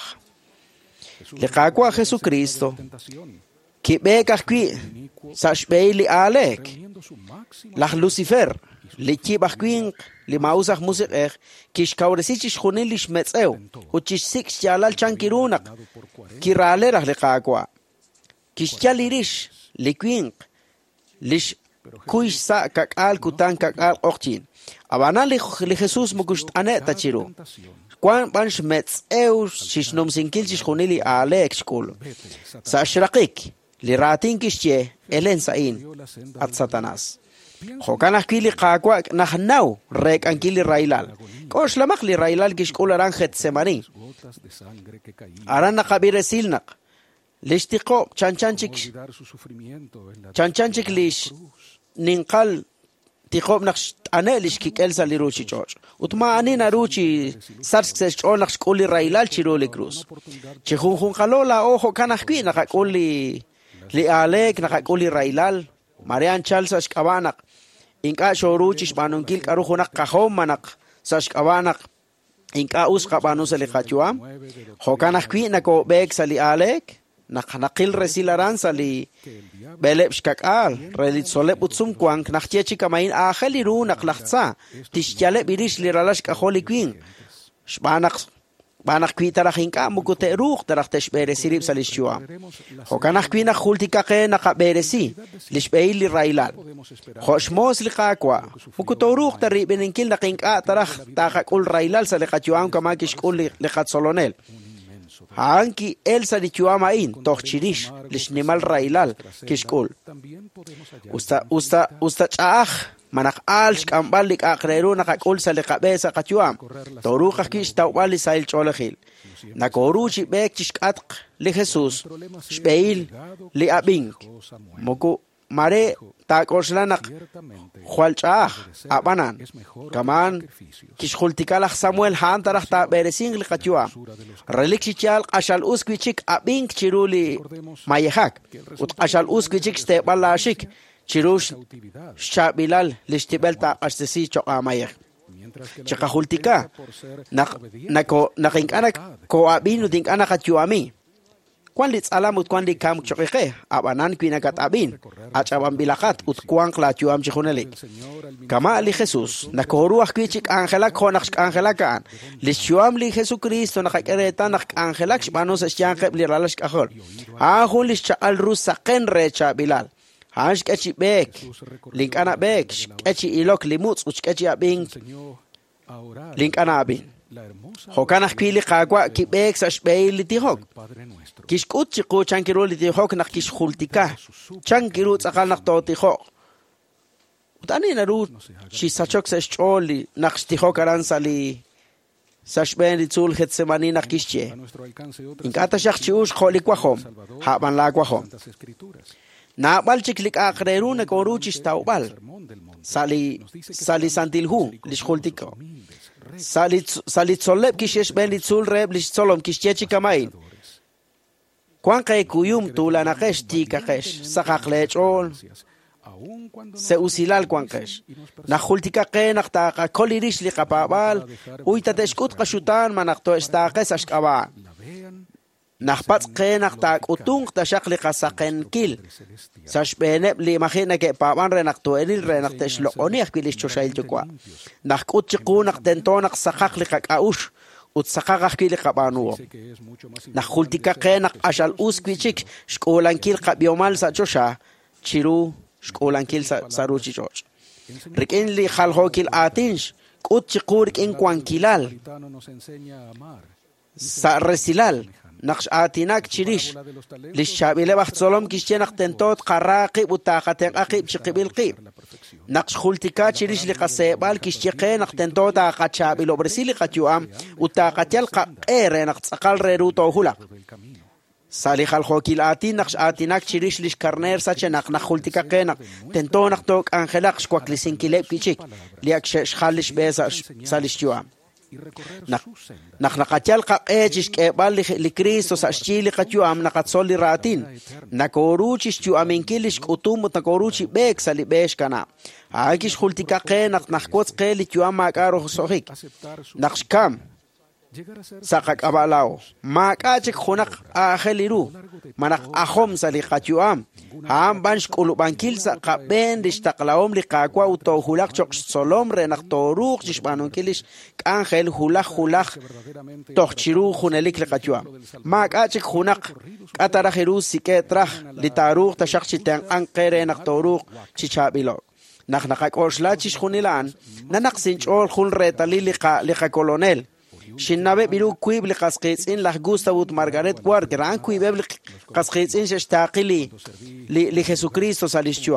Liqaqwa Jesucristo. Kibeka kwi sashbei li alek. Lach Lucifer. Likibach kwing li mausach musik kish kauresichish khunil lish metzeu. Uchish six jalal chankirunak. Kiralerach liqaqwa. Kishchal irish, likwing, lish kuish sa kakal kutan kakal okchin. Abana li Jesus mugusht ane tachiru. Kwan bansh metz eus shishnum sinkil shishunili alek shkul. Sa shrakik, li ratin kishche, elen sain, at satanas. Hokanah kili qaqwa nahnaw rek ankili railal. Kosh lamak li railal kishkul aranjet semani. Aran nakabire silnak. Lishtiqo chanchanchik chanchanchik lish ninqal tiqob naqsh ane lish kikelsa liruchi choch utma ani naruchi sarskes chol naqsh quli railal chiroli cruz chihun hun qalola ojo kanaqwi naqaquli li alek naqaquli railal marian chalsa shqabanaq inqa shoruchi shbanunkil qaruhunaq qahom manaq sashqabanaq inqa usqa banus li qachuam ho kanaqwi nako bek sali alek Nakil resilaran sali belep shkakal relit solep utsum kwang nakchechi kamain akhaliru naklahtsa tishyale birish liralash kaholi queen shbanak banak kwitara hinka mukute ruq taraktesh beresirib salishua hokanak queen khultika ke nakaberesi lishbeil lirailal khoshmos liqaqwa mukuto ruq taribeninkil nakinka tarakh taqul railal saliqachuam kama kishkul liqat solonel Hanki elsa di chuamain tochirish lishnimal railal kishkul usta usta usta chaah manak alsh kambalik akreru nakakul sa liqabesa qachuam toruqa kish tawali sail cholkhil nakoruchi bek chishkat li Jesus shbeil li abing moku mare takoslanak khwalchaah abanan kaman kishkhultikalakh Samuel han tarah ta beresing li qachua relikchichal qashal uskwichik abing chiruli mayehak ut qashal uskwichik ste balashik chirush shabilal lishtibel ta qastesi choqamayeh chaqahultika nak nako nakinkanak ko abinu dinkanak qachuami Kwan li tsalam ut kwan li kam chokike, abanan kwinakat abin, achaban bilakat ut kwan klatuam chihunelik. Kama li Jesús, nakoruach kwichik angelak honach angelakan, li chuam li Jesucristo nakakereta nak angelak shbanos esyankep li ralash kahol. Ahun li chaal rusa ken recha bilal. Hansh kechi bek, link ana bek, kechi ilok limuts uch kechi abing, link ana abin. Hokanach pili kagwa ki bek sa shbei li tihok. Kish kut chiko chankiru li tihok nak kish khultika. Chankiru tsakal nak to tihok. Utani naru shi sachok sa shcholi nak tihok aran sali sa shbei li tzul Getsemani nak kishche. Inkata shak chiush kholi kwahom, haban la kwahom. Na bal chiklik akreru na koruchis taubal. Sali sali santilhu lishkhultiko. Salit salit soleb kishesh ben litzul reb lishsolom kishchechi kamain. Kwan kay kuyum tula nakesh ti kakesh sakak lechol. Se usilal kwan kesh. Nakhultika ke nakta kolirish li kapabal. Uy tateshkut kashutan manakto estakes ashkaban. Nakpats ke naktak utung tashak li kasaken kil. Sash benep li makina ke papan renakto enil renaktesh lo oni akbilish choshail chukwa. Nakut chiku naktento naksakak li kakaush. Ut sakak akbili kapanuo. Nakhultika ke nak ashal uskwichik shkolan kil kabiomal sa chosha. Chiru shkolan kil sa ruchi choch. Rikin li khalhokil atinsh. Kut chiku rikin kwankilal. Sa resilal. Naqsh atinak chirish lishabile bahtsolom kishche naqtentot qaraqi utaqaten aqib chiqibil qib naqsh khultika chirish liqasebal kishche qe naqtentot aqachabil obresili qatyuam utaqatel qere naqtsaqal reru tohula salih al khokil atin naqsh atinak chirish lish karner sache naq khultika qe naq tento naqtok angelaq shkwaklisin kileb kichik liak shkhalish besa salish tuam Nak nakachal ka ejis ke bal li Cristo sa chili katyu am nakatsoli ratin nakoruchis tu aminkilis kutum nakoruchi bek sali besh kana agis khultika ke nak nakkots ke li tu am makaro sohik nakskam sakak abalao makachik khunak akheliru manak ahom sali katyu am ham bansh kulu bankil sa kaben distaqlaom li qaqwa uto hulak chok solom re nak toruq jishbanon kilis angel hulak hulak tochchiru khunelik li qatwa makachik khunak atara khiru siketrah li taruq tashaqchi tan anqere nak toruq chichabilo nak naqakoshla chish khunilan nanaqsin chol khul retali li qa li kolonel Shinnabe biru kuib li qasqitsin la Gustavut Margaret Ward gran kuib li qasqitsin shtaqili li li Jesucristo salishua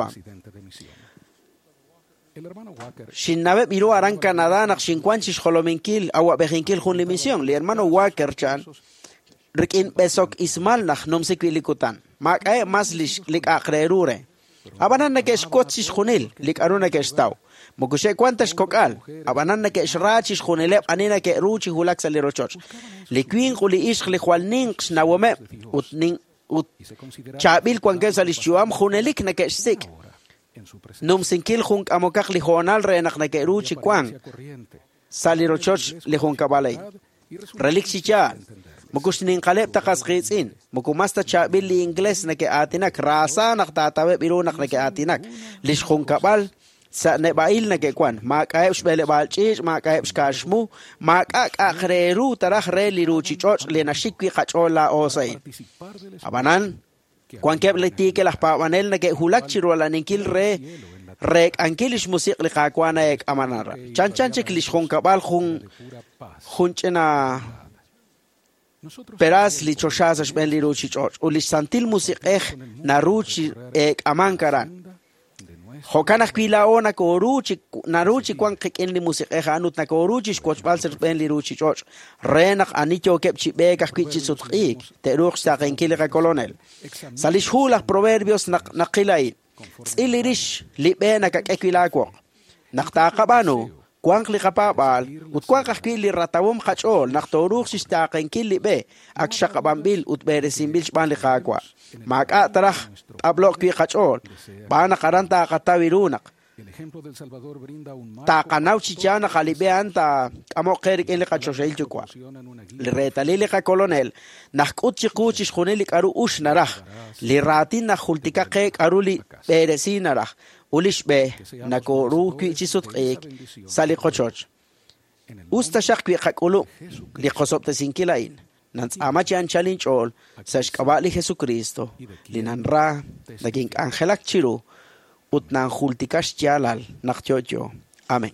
Shinnabe biru aran Canadá nak shinquanchis holominkil awa bejinkil hun li misión li hermano Walker chan rikin besok ismal nak nomsekwilikutan makae mas li aqrerure abanan na keskotsis hunil li aruna kestaw Mokushe cuantas kokal, abanana ke shrachis khunelep anina ke ruchi hulak salirochoch. Liquin khuli ish li khwalninks nawome utning ut chabil kwanken salischuam khunelik na ke sik. Num sinkil khunk amokak li khonal renak na ke ruchi kwan salirochoch li khunkabalay. Relik chicha Mokush nin qalep taqas qitsin mokumasta chabil li ingles na ke atinak rasa nak tatawe birunak na ke atinak lish khunkabal sa nebail na kekwan makaib shbele balchich makaib shkashmu makak akreru tarah re liru chichoch le nashikwi qachola osay abanan kwan keb leti ke las pawanel na ke hulak chirola ninkil re rek ankilish musiq li qakwana ek amanara chan chan chiklish khun kabal khun khunchena peras li choshas shbel liru chichoch ulish santil musiq eh naruchi ek amankaran Hokanak pila ona koruchi naruchi kwan kikin li musik e hanut na koruchi skoch balser ben li ruchi choch renak anito kepchi bega kichi sutqik te ruch sa kenkile ka kolonel salish hula proverbios nak nakilay ilirish li bena ka ekwilako naktaqabano kwan li kapabal ut kwan kakili ratawom khachol naktoruch sista kenkili be aksha kabambil ut beresimbil shban li khakwa Maka tarah tablok pi khachol bana karanta katawirunak ta kanau chicha na kalibean ta amo kerik en le kachosel chukwa le retalile ka colonel nakut chikuchi khuneli karu ush narah le ratin na khultika ke karuli peresi narah ulish be nako ru ki chisut ek sali qochoch usta shaqwi qakulu li qosop tasinkilain nans amachan challenge all sash kabali Jesucristo linanra naging angelak chiru utnan hultikash chalal nachtyocho. Amén.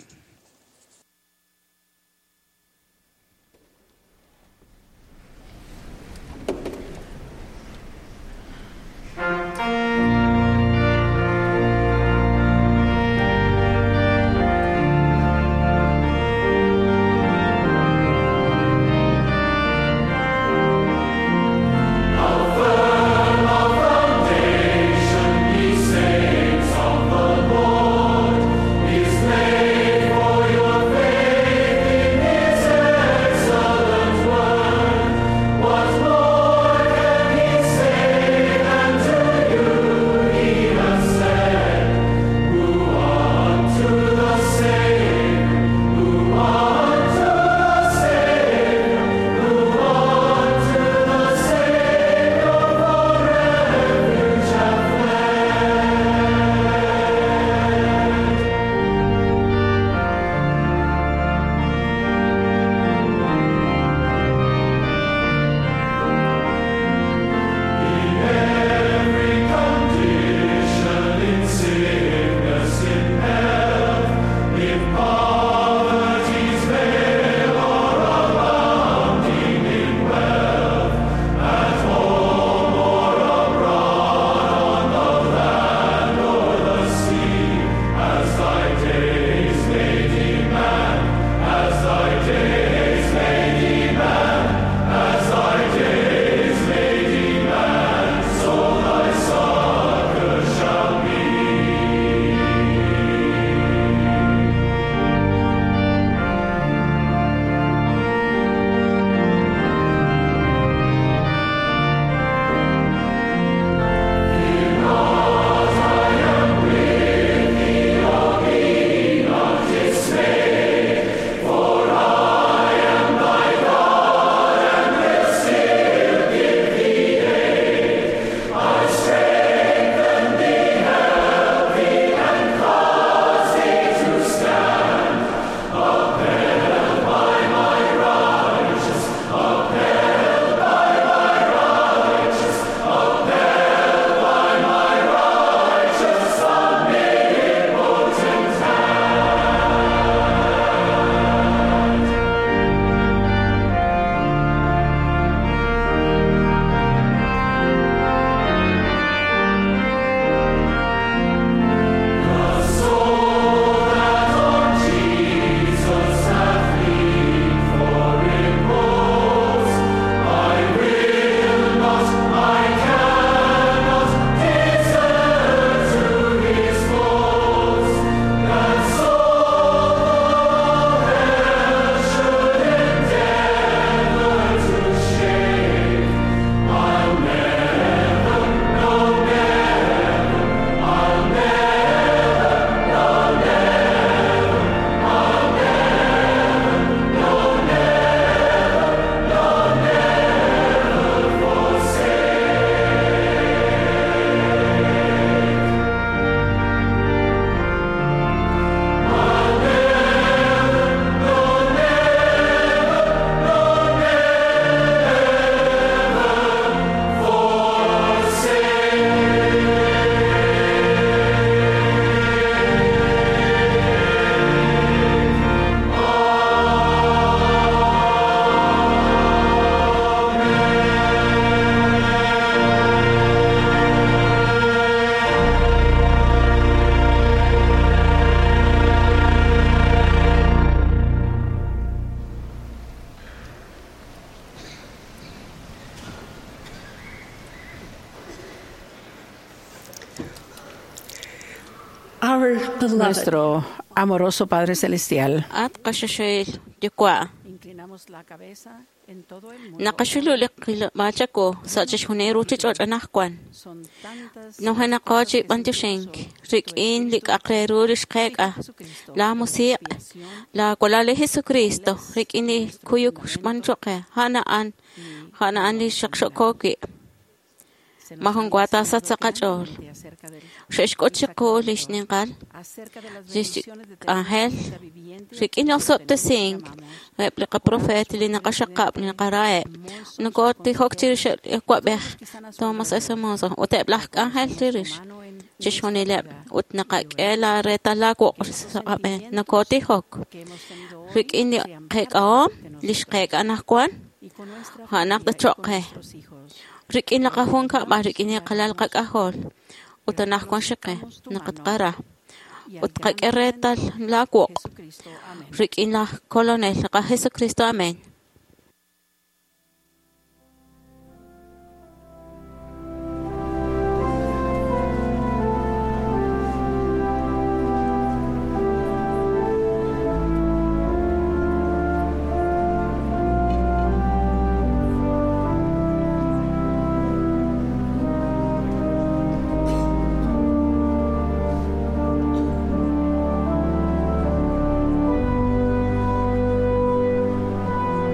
Nuestro amoroso Padre Celestial, Nakashululik machako such hunero chichot anakwan. No hanakochi bantushink. Rik in lik akrerurish keka. La musik. La kolale Jesucristo. Rik ini kuyuk manchoke. Hanaan. Hanaan li shakshokoki. Mahongwata sat sa kachol. Sheshkochiko lishningal. Angel. Rik inosot te sing. Replika prophet li nakashakap ni nakarae. Nagot ti hok tirish kwabeh. Thomas esamoso. Uteblak angel tirish. Chishonile. Ut nakakela retalako sa kabe. Nakoti hok. Rik ini kek aom. Lish kek anakwan. Hanak da choke. Rik in nakahong ka ba rik ini kalal kakahol. Utanah kwan shake. Nakatkara. Ut kakeretal lakwok. Rik in la kolonel ka Jesucristo. Amen. Thank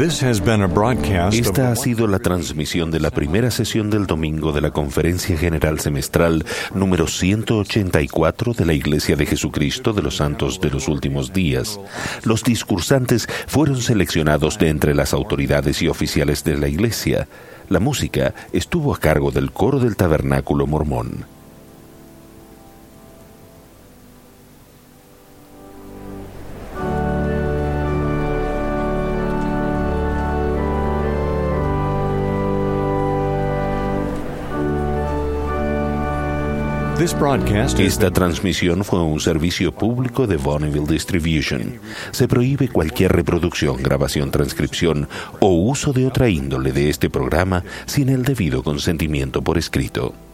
Esta ha sido la transmisión de la primera sesión del domingo de la Conferencia General Semestral número ciento ochenta y cuatro de la Iglesia de Jesucristo de los Santos de los Últimos Días. Los discursantes fueron seleccionados de entre las autoridades y oficiales de la Iglesia. La música estuvo a cargo del coro del Tabernáculo Mormón. Esta transmisión fue un servicio público de Bonneville Distribution. Se prohíbe cualquier reproducción, grabación, transcripción o uso de otra índole de este programa sin el debido consentimiento por escrito.